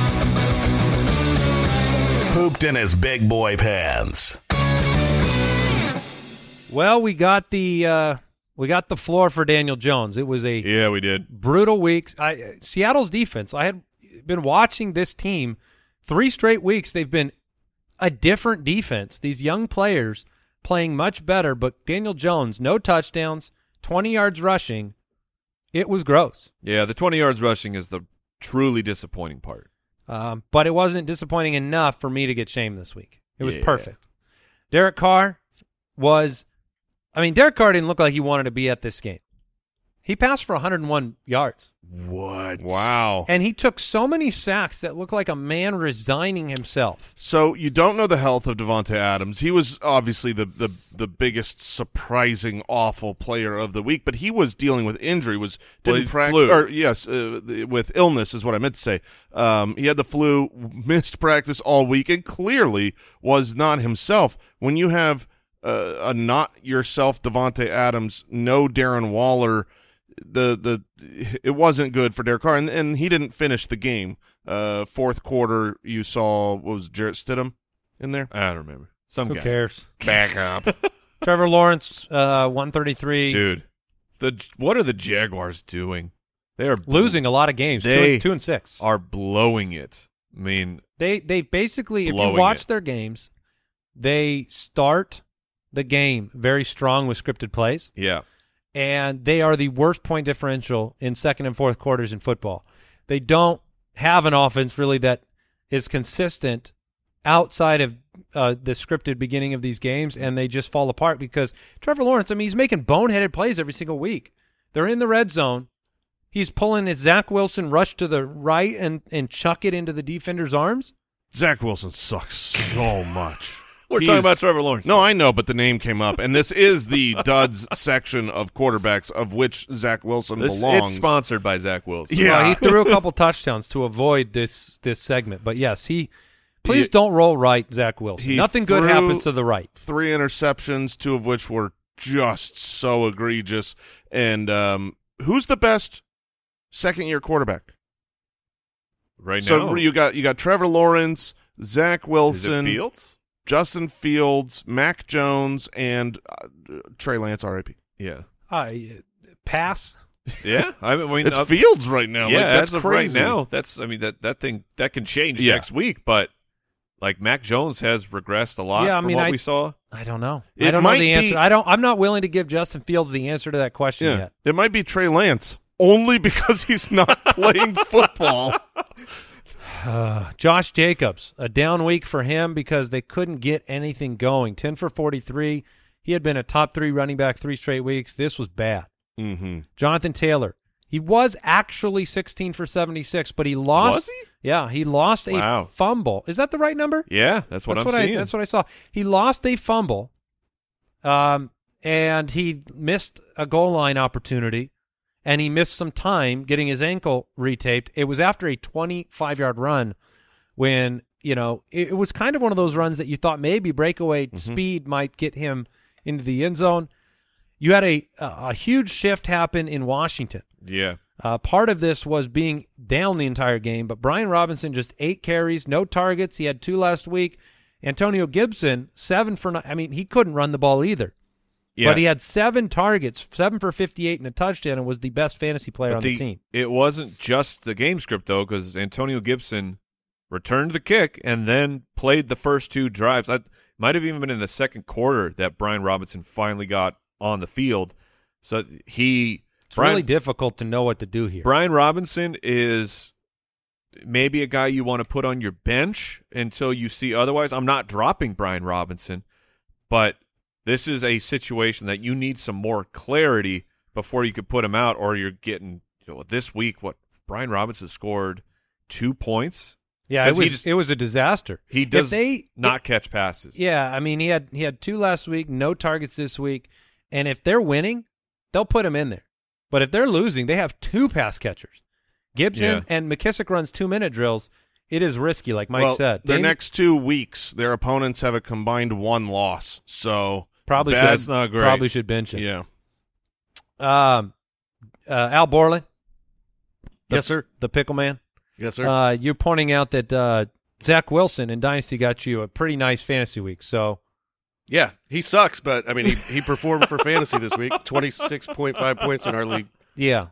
Pooped in his big boy pants. Well, we got the floor for Daniel Jones. It was a we did. brutal week. Seattle's defense. I had been watching this team 3 straight weeks. They've been a different defense. These young players playing much better, but Daniel Jones, no touchdowns, 20 yards rushing. It was gross. Yeah, the 20 yards rushing is the truly disappointing part. But it wasn't disappointing enough for me to get shamed this week. It was perfect. Derek Carr Derek Carr didn't look like he wanted to be at this game. He passed for 101 yards. What? Wow. And he took so many sacks that looked like a man resigning himself. So you don't know the health of Devontae Adams. He was obviously the biggest surprising awful player of the week, but he was dealing with injury. With illness is what I meant to say. He had the flu, missed practice all week, and clearly was not himself. When you have a not yourself Devontae Adams, no Darren Waller, it wasn't good for Derek Carr, and he didn't finish the game. Fourth quarter, you saw, what was Jarrett Stidham in there? I don't remember. Who cares? Back up. Trevor Lawrence, 133. Dude, what are the Jaguars doing? They are Losing a lot of games, 2-6. Are blowing it. I mean, they basically, if you blowing watch it. their games, they start the game very strong with scripted plays. yeah. And they are the worst point differential in second and fourth quarters in football. They don't have an offense really that is consistent outside of the scripted beginning of these games, and they just fall apart because Trevor Lawrence, he's making boneheaded plays every single week. They're in the red zone. He's pulling his Zach Wilson rush to the right and chuck it into the defender's arms. Zach Wilson sucks so much. We're talking about Trevor Lawrence. No, I know, but the name came up, and this is the duds section of quarterbacks, of which Zach Wilson belongs. It's sponsored by Zach Wilson. Yeah. Well, he threw a couple touchdowns to avoid this segment. But, yes, please don't roll right, Zach Wilson. Nothing good happens to the right. 3 interceptions, 2 of which were just so egregious. And who's the best second-year quarterback? Right now. So you got Trevor Lawrence, Zach Wilson. Is it Fields? Justin Fields, Mac Jones, and Trey Lance, R.I.P. Yeah. Pass. Yeah. I mean, It's Fields right now. Yeah, that's as of crazy. right now, that can change next week, but like Mac Jones has regressed a lot from what we saw. I don't know. It I don't know might the answer. be- I'm not willing to give Justin Fields the answer to that question Yeah, yet. it might be Trey Lance, only because he's not playing football. Josh Jacobs, a down week for him because they couldn't get anything going. 10 for 43. He had been a top 3 running back 3 straight weeks. This was bad. Mm-hmm. Jonathan Taylor, he was actually 16 for 76, but he lost. Was he? Yeah, he lost a fumble. Is that the right number? Yeah, that's what I'm seeing. That's what I saw. He lost a fumble, and he missed a goal line opportunity. And he missed some time getting his ankle retaped. It was after a 25-yard run when, it was kind of one of those runs that you thought maybe breakaway speed might get him into the end zone. You had a huge shift happen in Washington. Yeah. Part of this was being down the entire game, but Brian Robinson just 8 carries, no targets. He had 2 last week. Antonio Gibson, 7 for 9. He couldn't run the ball either. Yeah. But he had 7 targets, 7 for 58 and a touchdown, and was the best fantasy player on the team. It wasn't just the game script, though, because Antonio Gibson returned the kick, and then played the first 2 drives. I might have even been in the second quarter that Brian Robinson finally got on the field. So It's really difficult to know what to do here. Brian Robinson is maybe a guy you want to put on your bench until you see otherwise. I'm not dropping Brian Robinson, but this is a situation that you need some more clarity before you could put him out, or you're getting this week. Brian Robinson scored 2 points. Yeah, it was a disaster. He does not catch passes. Yeah, I mean he had 2 last week, no targets this week, and if they're winning, they'll put him in there. But if they're losing, they have 2 pass catchers. Gibson and McKissick runs 2-minute drills. It is risky, like Mike said. Their next 2 weeks, their opponents have a combined 1 loss. So that's not great. Probably should bench him. Yeah. Al Borland. Yes, sir. The pickle man. Yes, sir. You're pointing out that Zach Wilson in Dynasty got you a pretty nice fantasy week. So Yeah, he sucks, but I mean, he performed for fantasy this week. 26.5 points in our league. yeah.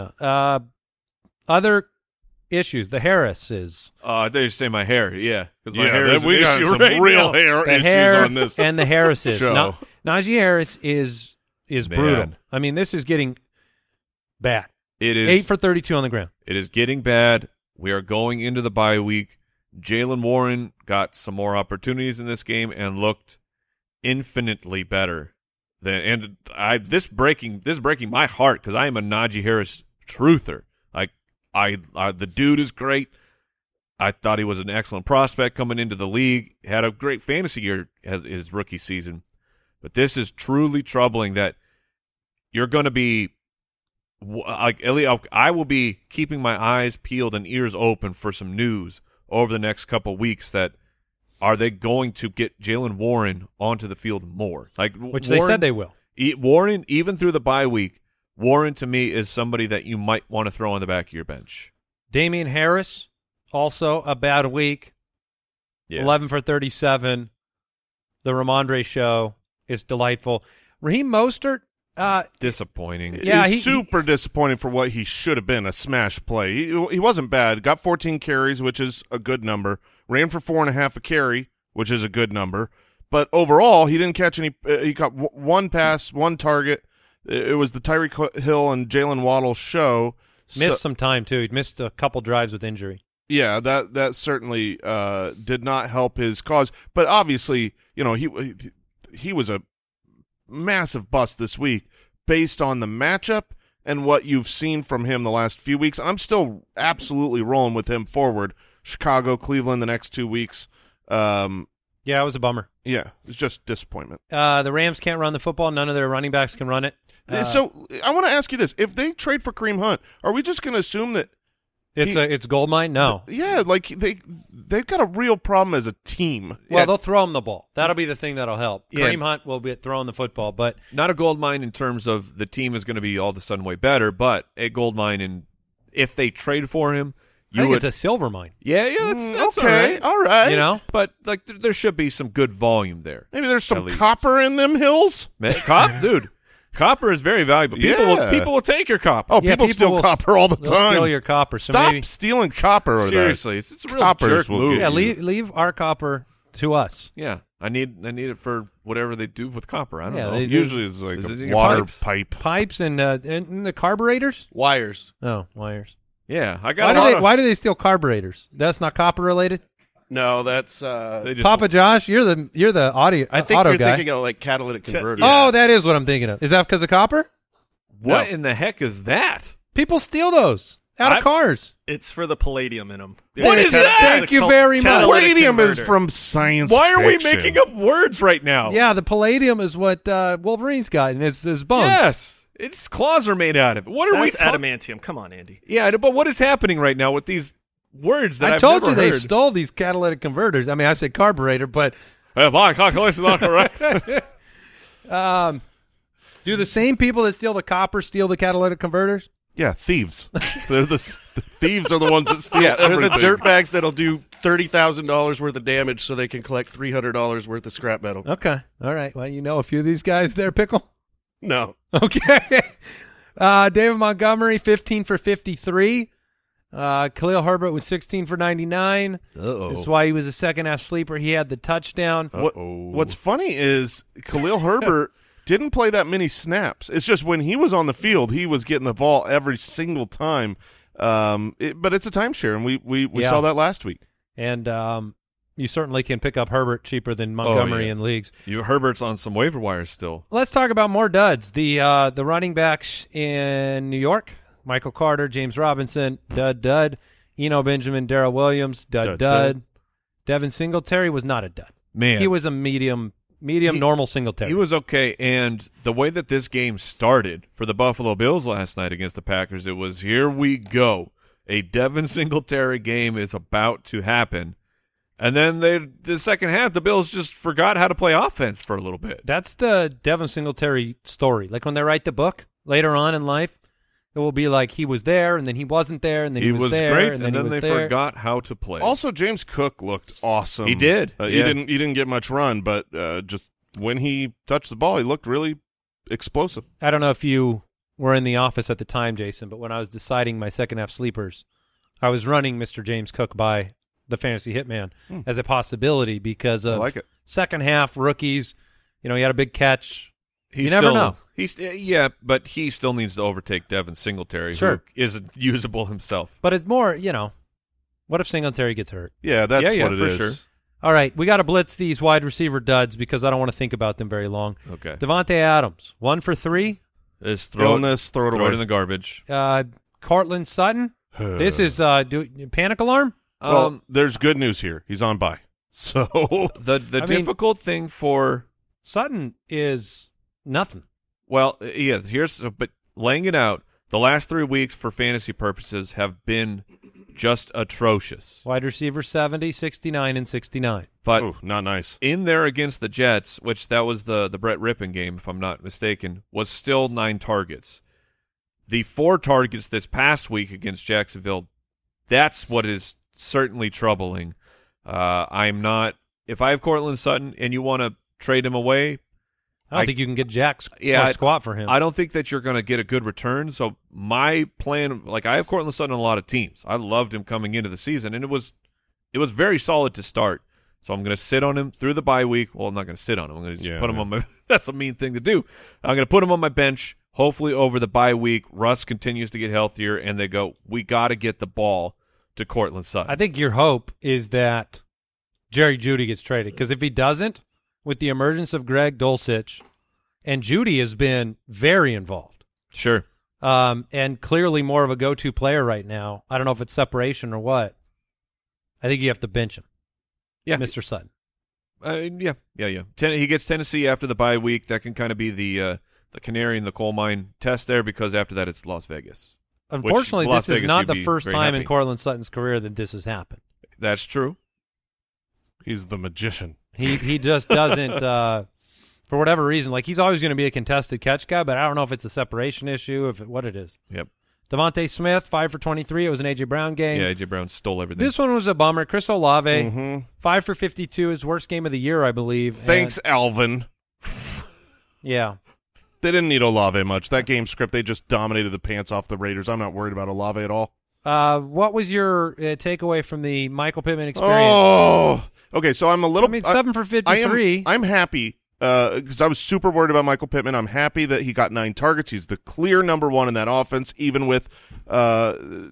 Other issues. The Harrises. I thought you say my hair. Yeah, because my hair is we an got issue some right real now. hair The issues hair on this and the Harrises. show. Najee Harris is brutal. Man. I mean, this is getting bad. It is 8 for 32 on the ground. It is getting bad. We are going into the bye week. Jaylen Warren got some more opportunities in this game and looked infinitely better than. And this breaking my heart because I am a Najee Harris truther. The dude is great. I thought he was an excellent prospect coming into the league. Had a great fantasy year as his rookie season, but this is truly troubling that you're going to be. Like I will be keeping my eyes peeled and ears open for some news over the next couple of weeks. That are they going to get Jaylen Warren onto the field more? Which they said they will. Warren, even through the bye week, Warren to me is somebody that you might want to throw on the back of your bench. Damian Harris, also a bad week. Yeah. 11 for 37. The Ramondre show is delightful. Raheem Mostert. Disappointing. Yeah, He's super disappointing for what he should have been, a smash play. He wasn't bad. Got 14 carries, which is a good number. Ran for 4.5 a carry, which is a good number. But overall, he didn't catch any. He caught 1 pass, 1 target. It was the Tyreek Hill and Jalen Waddle show. Missed some time, too. He missed a couple drives with injury. Yeah, that certainly did not help his cause. But obviously, he was a massive bust this week based on the matchup and what you've seen from him the last few weeks. I'm still absolutely rolling with him forward. Chicago, Cleveland the next 2 weeks. Yeah, it was a bummer. Yeah, it's just disappointment. The Rams can't run the football. None of their running backs can run it. So I want to ask you this. If they trade for Kareem Hunt, are we just going to assume that it's gold mine? No. Yeah, like they've got a real problem as a team. Well, they'll throw him the ball. That'll be the thing that'll help. Yeah. Kareem Hunt will be throwing the football, but Not a gold mine in terms of the team is going to be all of a sudden way better, but a gold mine in if they trade for him, I think it's a silver mine. Yeah, that's okay, all right. You know? But there should be some good volume there. Maybe there's some At least. copper in them hills. Dude, copper is very valuable. People will take your copper. Oh, Yeah, people steal will- copper all the they'll time. steal your copper. So Stop maybe, stealing copper. Seriously, it's a real Coppers jerk will move. get yeah, you. leave our copper to us. Yeah, I need it for whatever they do with copper. I don't Yeah, know. they- Usually it's like Is it in a your water pipes? pipe. Pipes and the carburetors? Wires. Oh, wires. Yeah, I got. Why do they steal carburetors? That's not copper related? No, that's. They just, Papa Josh, you're the audio I think auto you're guy. thinking of like catalytic converters. Oh, that is what I'm thinking of. Is that because of copper? what No. in the heck is that? People steal those out of cars. It's for the palladium in them. What is that? Thank you very much. Palladium is from science Why are we fiction. making up words right now? Yeah, the palladium is what Wolverine's got in his bones. Yes, its claws are made out of it. What are we That's talking? adamantium. Come on, Andy. Yeah, but what is happening right now with these words that I I've told never you they heard? stole these catalytic converters. I mean, I said carburetor, but My calculations are correct. do the same people that steal the copper steal the catalytic converters? Yeah, thieves. the thieves are the ones that steal Yeah, they're the everything. dirtbags that'll do $30,000 worth of damage so they can collect $300 worth of scrap metal. Okay. All right. Well, you know a few of these guys there, Pickle? No. Okay. David Montgomery, 15 for 53. Khalil Herbert was 16 for 99. Uh-oh. This is why he was a second-half sleeper. He had the touchdown. What's funny is Khalil Herbert didn't play that many snaps. It's just when he was on the field, he was getting the ball every single time. But it's a timeshare, and we saw that last week. And you certainly can pick up Herbert cheaper than Montgomery in leagues. Herbert's on some waiver wires still. Let's talk about more duds. The running backs in New York, Michael Carter, James Robinson, dud. Eno Benjamin, Darrell Williams, dud. Devin Singletary was not a dud. Man. He was a medium normal Singletary. He was okay, and the way that this game started for the Buffalo Bills last night against the Packers, it was, here we go. A Devin Singletary game is about to happen. And then the second half, the Bills just forgot how to play offense for a little bit. That's the Devin Singletary story. Like when they write the book later on in life, it will be like he was there, and then he wasn't there, and then he was there, great, and then they forgot how to play. Also, James Cook looked awesome. He did. He didn't get much run, but just when he touched the ball, he looked really explosive. I don't know if you were in the office at the time, Jason, but when I was deciding my second-half sleepers, I was running Mr. James Cook by the Fantasy Hitman as a possibility because of I like it. second-half rookies. You know, he had a big catch. You never know. But he still needs to overtake Devin Singletary, Sure. who isn't usable himself. But it's more, what if Singletary gets hurt? Yeah, that's what it for is. sure. All right, we got to blitz these wide receiver duds because I don't want to think about them very long. Okay. Devontae Adams, 1 for 3. Just throw throw it it away. in the garbage. Cortland Sutton, this is panic alarm? Well, there's good news here. He's on bye. So The difficult thing for Sutton is nothing. but laying it out, the last 3 weeks for fantasy purposes have been just atrocious. Wide receiver 70, 69, and 69. But not nice. in there against the Jets, which that was the Brett Rippon game, if I'm not mistaken, was still 9 targets. The 4 targets this past week against Jacksonville, that's what is certainly troubling. If I have Cortland Sutton and you want to trade him away, I don't think you can get jack squat for him. I don't think that you're going to get a good return. So my plan, I have Cortland Sutton on a lot of teams. I loved him coming into the season, and it was very solid to start. So I'm going to sit on him through the bye week. Well, I'm not going to sit on him. I'm going to just put him on my – that's a mean thing to do. I'm going to put him on my bench. Hopefully over the bye week, Russ continues to get healthier, and they go, we got to get the ball to Cortland Sutton. I think your hope is that Jerry Jeudy gets traded because if he doesn't, with the emergence of Greg Dulcich, and Jeudy has been very involved. Sure. And clearly more of a go-to player right now. I don't know if it's separation or what. I think you have to bench him. Yeah. Mr. Sutton. Yeah. He gets Tennessee after the bye week. That can kind of be the canary in the coal mine test there because after that it's Las Vegas. Unfortunately, Las this is Vegas, not you'd the be first very time in happy. Cortland Sutton's career that this has happened. That's true. He's the magician. He just doesn't, for whatever reason, he's always going to be a contested catch guy, but I don't know if it's a separation issue, what it is. Yep. Devontae Smith, 5 for 23. It was an A.J. Brown game. Yeah, A.J. Brown stole everything. This one was a bummer. Chris Olave, 5 for 52, his worst game of the year, I believe. Thanks, Alvin. Yeah. They didn't need Olave much. That game script, they just dominated the pants off the Raiders. I'm not worried about Olave at all. What was your takeaway from the Michael Pittman experience? Oh, okay. So I'm a little. 7 for 53. I'm happy because I was super worried about Michael Pittman. I'm happy that he got 9 targets. He's the clear number 1 in that offense, even with Sam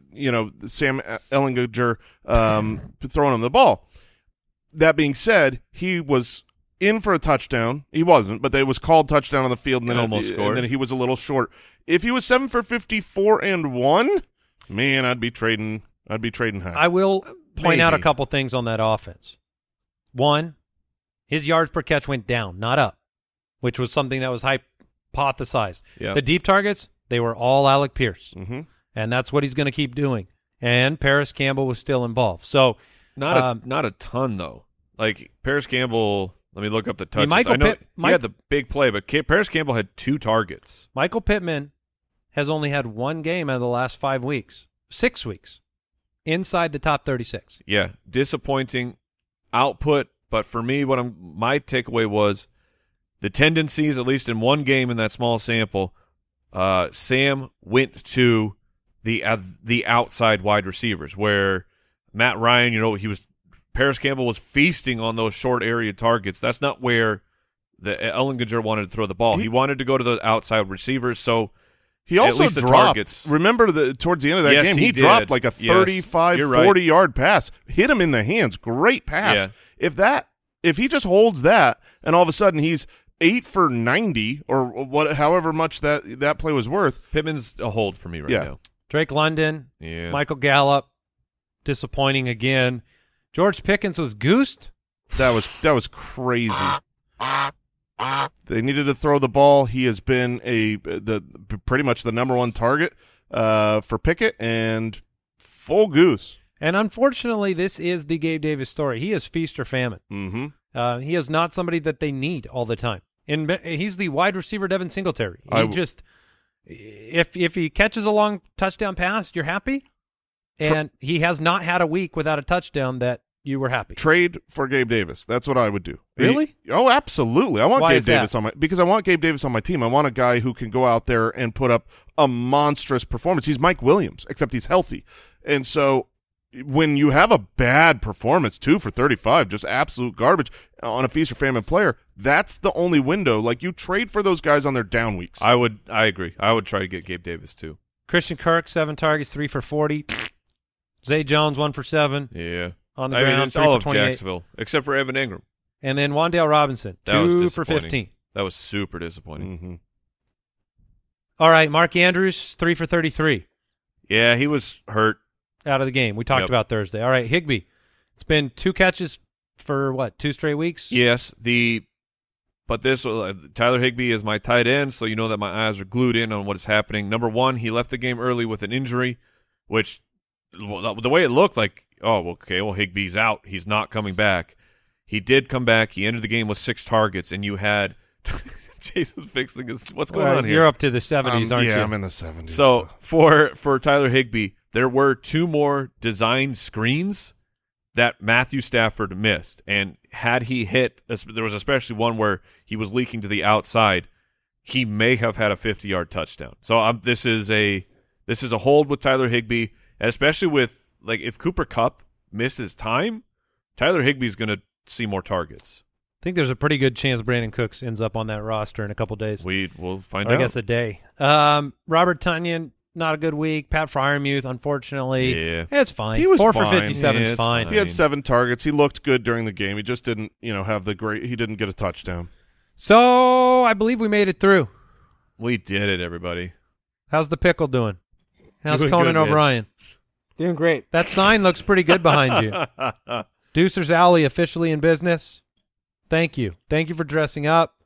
Ehlinger throwing him the ball. That being said, he was in for a touchdown. He wasn't, but it was called touchdown on the field, and then almost scored. And then he was a little short. If he was 7 for 54 and 1, man, I'd be trading high. I will point out a Maybe. couple things on that offense. One, his yards per catch went down, not up, which was something that was hypothesized. Yeah. The deep targets, they were all Alec Pierce, Mm-hmm. and that's what he's going to keep doing. And Paris Campbell was still involved. So Not a ton, though. Paris Campbell, let me look up the touches. Michael I know Pitt- he had the big play, but Paris Campbell had 2 targets. Michael Pittman has only had 1 game out of the last 6 weeks, inside the top 36. Yeah, disappointing output, but for me, my takeaway was the tendencies, at least in one game in that small sample, Sam went to the outside wide receivers, where Matt Ryan, Paris Campbell was feasting on those short area targets. That's not where the Ehlinger wanted to throw the ball. He wanted to go to the outside receivers, so he also dropped. Targets. Remember, towards the end of that game, he dropped like a 35, 40-yard pass. Hit him in the hands. Great pass. Yeah. If he just holds that, and all of a sudden he's 8 for 90 or however much that play was worth. Pittman's a hold for me right now. Drake London, Michael Gallup, disappointing again. George Pickens was goosed. That was crazy. They needed to throw the ball. He has been pretty much the number one target for Pickett, and full goose. And unfortunately, this is the Gabe Davis story. He is feast or famine. Mm-hmm. He is not somebody that they need all the time. And he's the wide receiver Devin Singletary. If he catches a long touchdown pass, you're happy. And he has not had a week without a touchdown that you were happy. Trade for Gabe Davis. That's what I would do. Really? Absolutely. I want Why Gabe Davis because I want Gabe Davis on my team. I want a guy who can go out there and put up a monstrous performance. He's Mike Williams, except he's healthy. And so when you have a bad performance, 2 for 35, just absolute garbage on a feast or famine player, that's the only window. Like, you trade for those guys on their down weeks. I agree. I would try to get Gabe Davis too. Christian Kirk, 7 targets, 3 for 40. Zay Jones, 1 for 7. Yeah. On the ground, it's all of 28. Jacksonville, except for Evan Ingram. And then Wan'Dale Robinson, 2 for 15. That was super disappointing. Mm-hmm. All right, Mark Andrews, 3 for 33. Yeah, he was hurt. Out of the game. We talked about Thursday. All right, Higbee. It's been 2 catches for, 2 straight weeks? Yes. But Tyler Higbee is my tight end, so you know that my eyes are glued in on what is happening. Number one, he left the game early with an injury, which the way it looked like, Higbee's out. He's not coming back. He did come back. He ended the game with 6 targets, and you had Jason's fixing his. What's going on here? You're up to the 70s, aren't you? Yeah, I'm in the 70s. So for Tyler Higbee, there were 2 more designed screens that Matthew Stafford missed, and had he hit, there was especially one where he was leaking to the outside, he may have had a 50-yard touchdown. So this is a hold with Tyler Higbee, and especially with if Cooper Kupp misses time, Tyler Higbee's going to see more targets. I think there's a pretty good chance Brandon Cooks ends up on that roster in a couple days. We'll find out. I guess a day. Robert Tonyan, not a good week. Pat Freiermuth, unfortunately. Yeah. It's fine. He was 4 fine. for 57 is fine. He had 7 targets. He looked good during the game. He just didn't, have he didn't get a touchdown. So I believe we made it through. We did it, everybody. How's the pickle doing? How's Doing Conan good, man. O'Brien? Doing great. That sign looks pretty good behind you. Deucer's Alley officially in business. Thank you. Thank you for dressing up.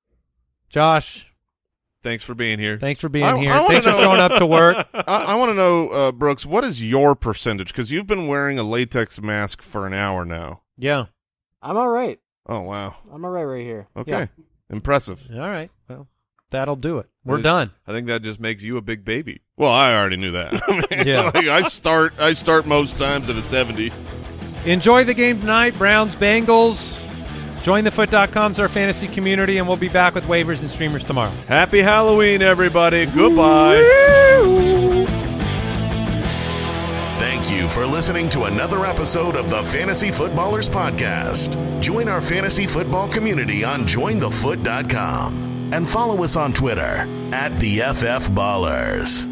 Josh, Thanks for being here. thanks for being here. I Thanks for showing up to work. I want to know, Brooks, what is your percentage? Because you've been wearing a latex mask for an hour now. Yeah. I'm all right. Oh, wow. I'm all right here. Okay. Yeah. Impressive. All right. Well, that'll do it. We're done. I think that just makes you a big baby. Well, I already knew that. Yeah. I start most times at a 70. Enjoy the game tonight. Browns, Bengals. JoinTheFoot.com is our fantasy community, and we'll be back with waivers and streamers tomorrow. Happy Halloween, everybody. Goodbye. Thank you for listening to another episode of the Fantasy Footballers Podcast. Join our fantasy football community on jointhefoot.com and follow us on Twitter @TheFFBallers.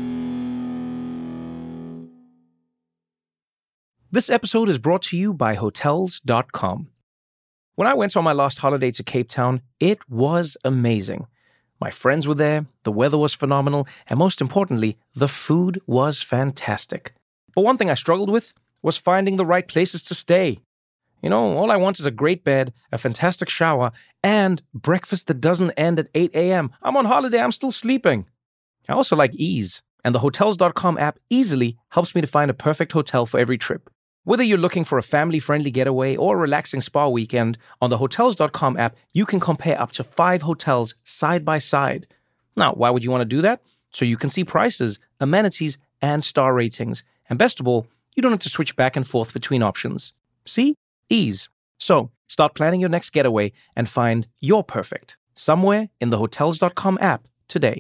This episode is brought to you by Hotels.com. When I went on my last holiday to Cape Town, it was amazing. My friends were there, the weather was phenomenal, and most importantly, the food was fantastic. But one thing I struggled with was finding the right places to stay. All I want is a great bed, a fantastic shower, and breakfast that doesn't end at 8 a.m. I'm on holiday, I'm still sleeping. I also like ease, and the Hotels.com app easily helps me to find a perfect hotel for every trip. Whether you're looking for a family-friendly getaway or a relaxing spa weekend, on the Hotels.com app, you can compare up to 5 hotels side by side. Now, why would you want to do that? So you can see prices, amenities, and star ratings. And best of all, you don't have to switch back and forth between options. See? Ease. So, start planning your next getaway and find your perfect somewhere in the Hotels.com app today.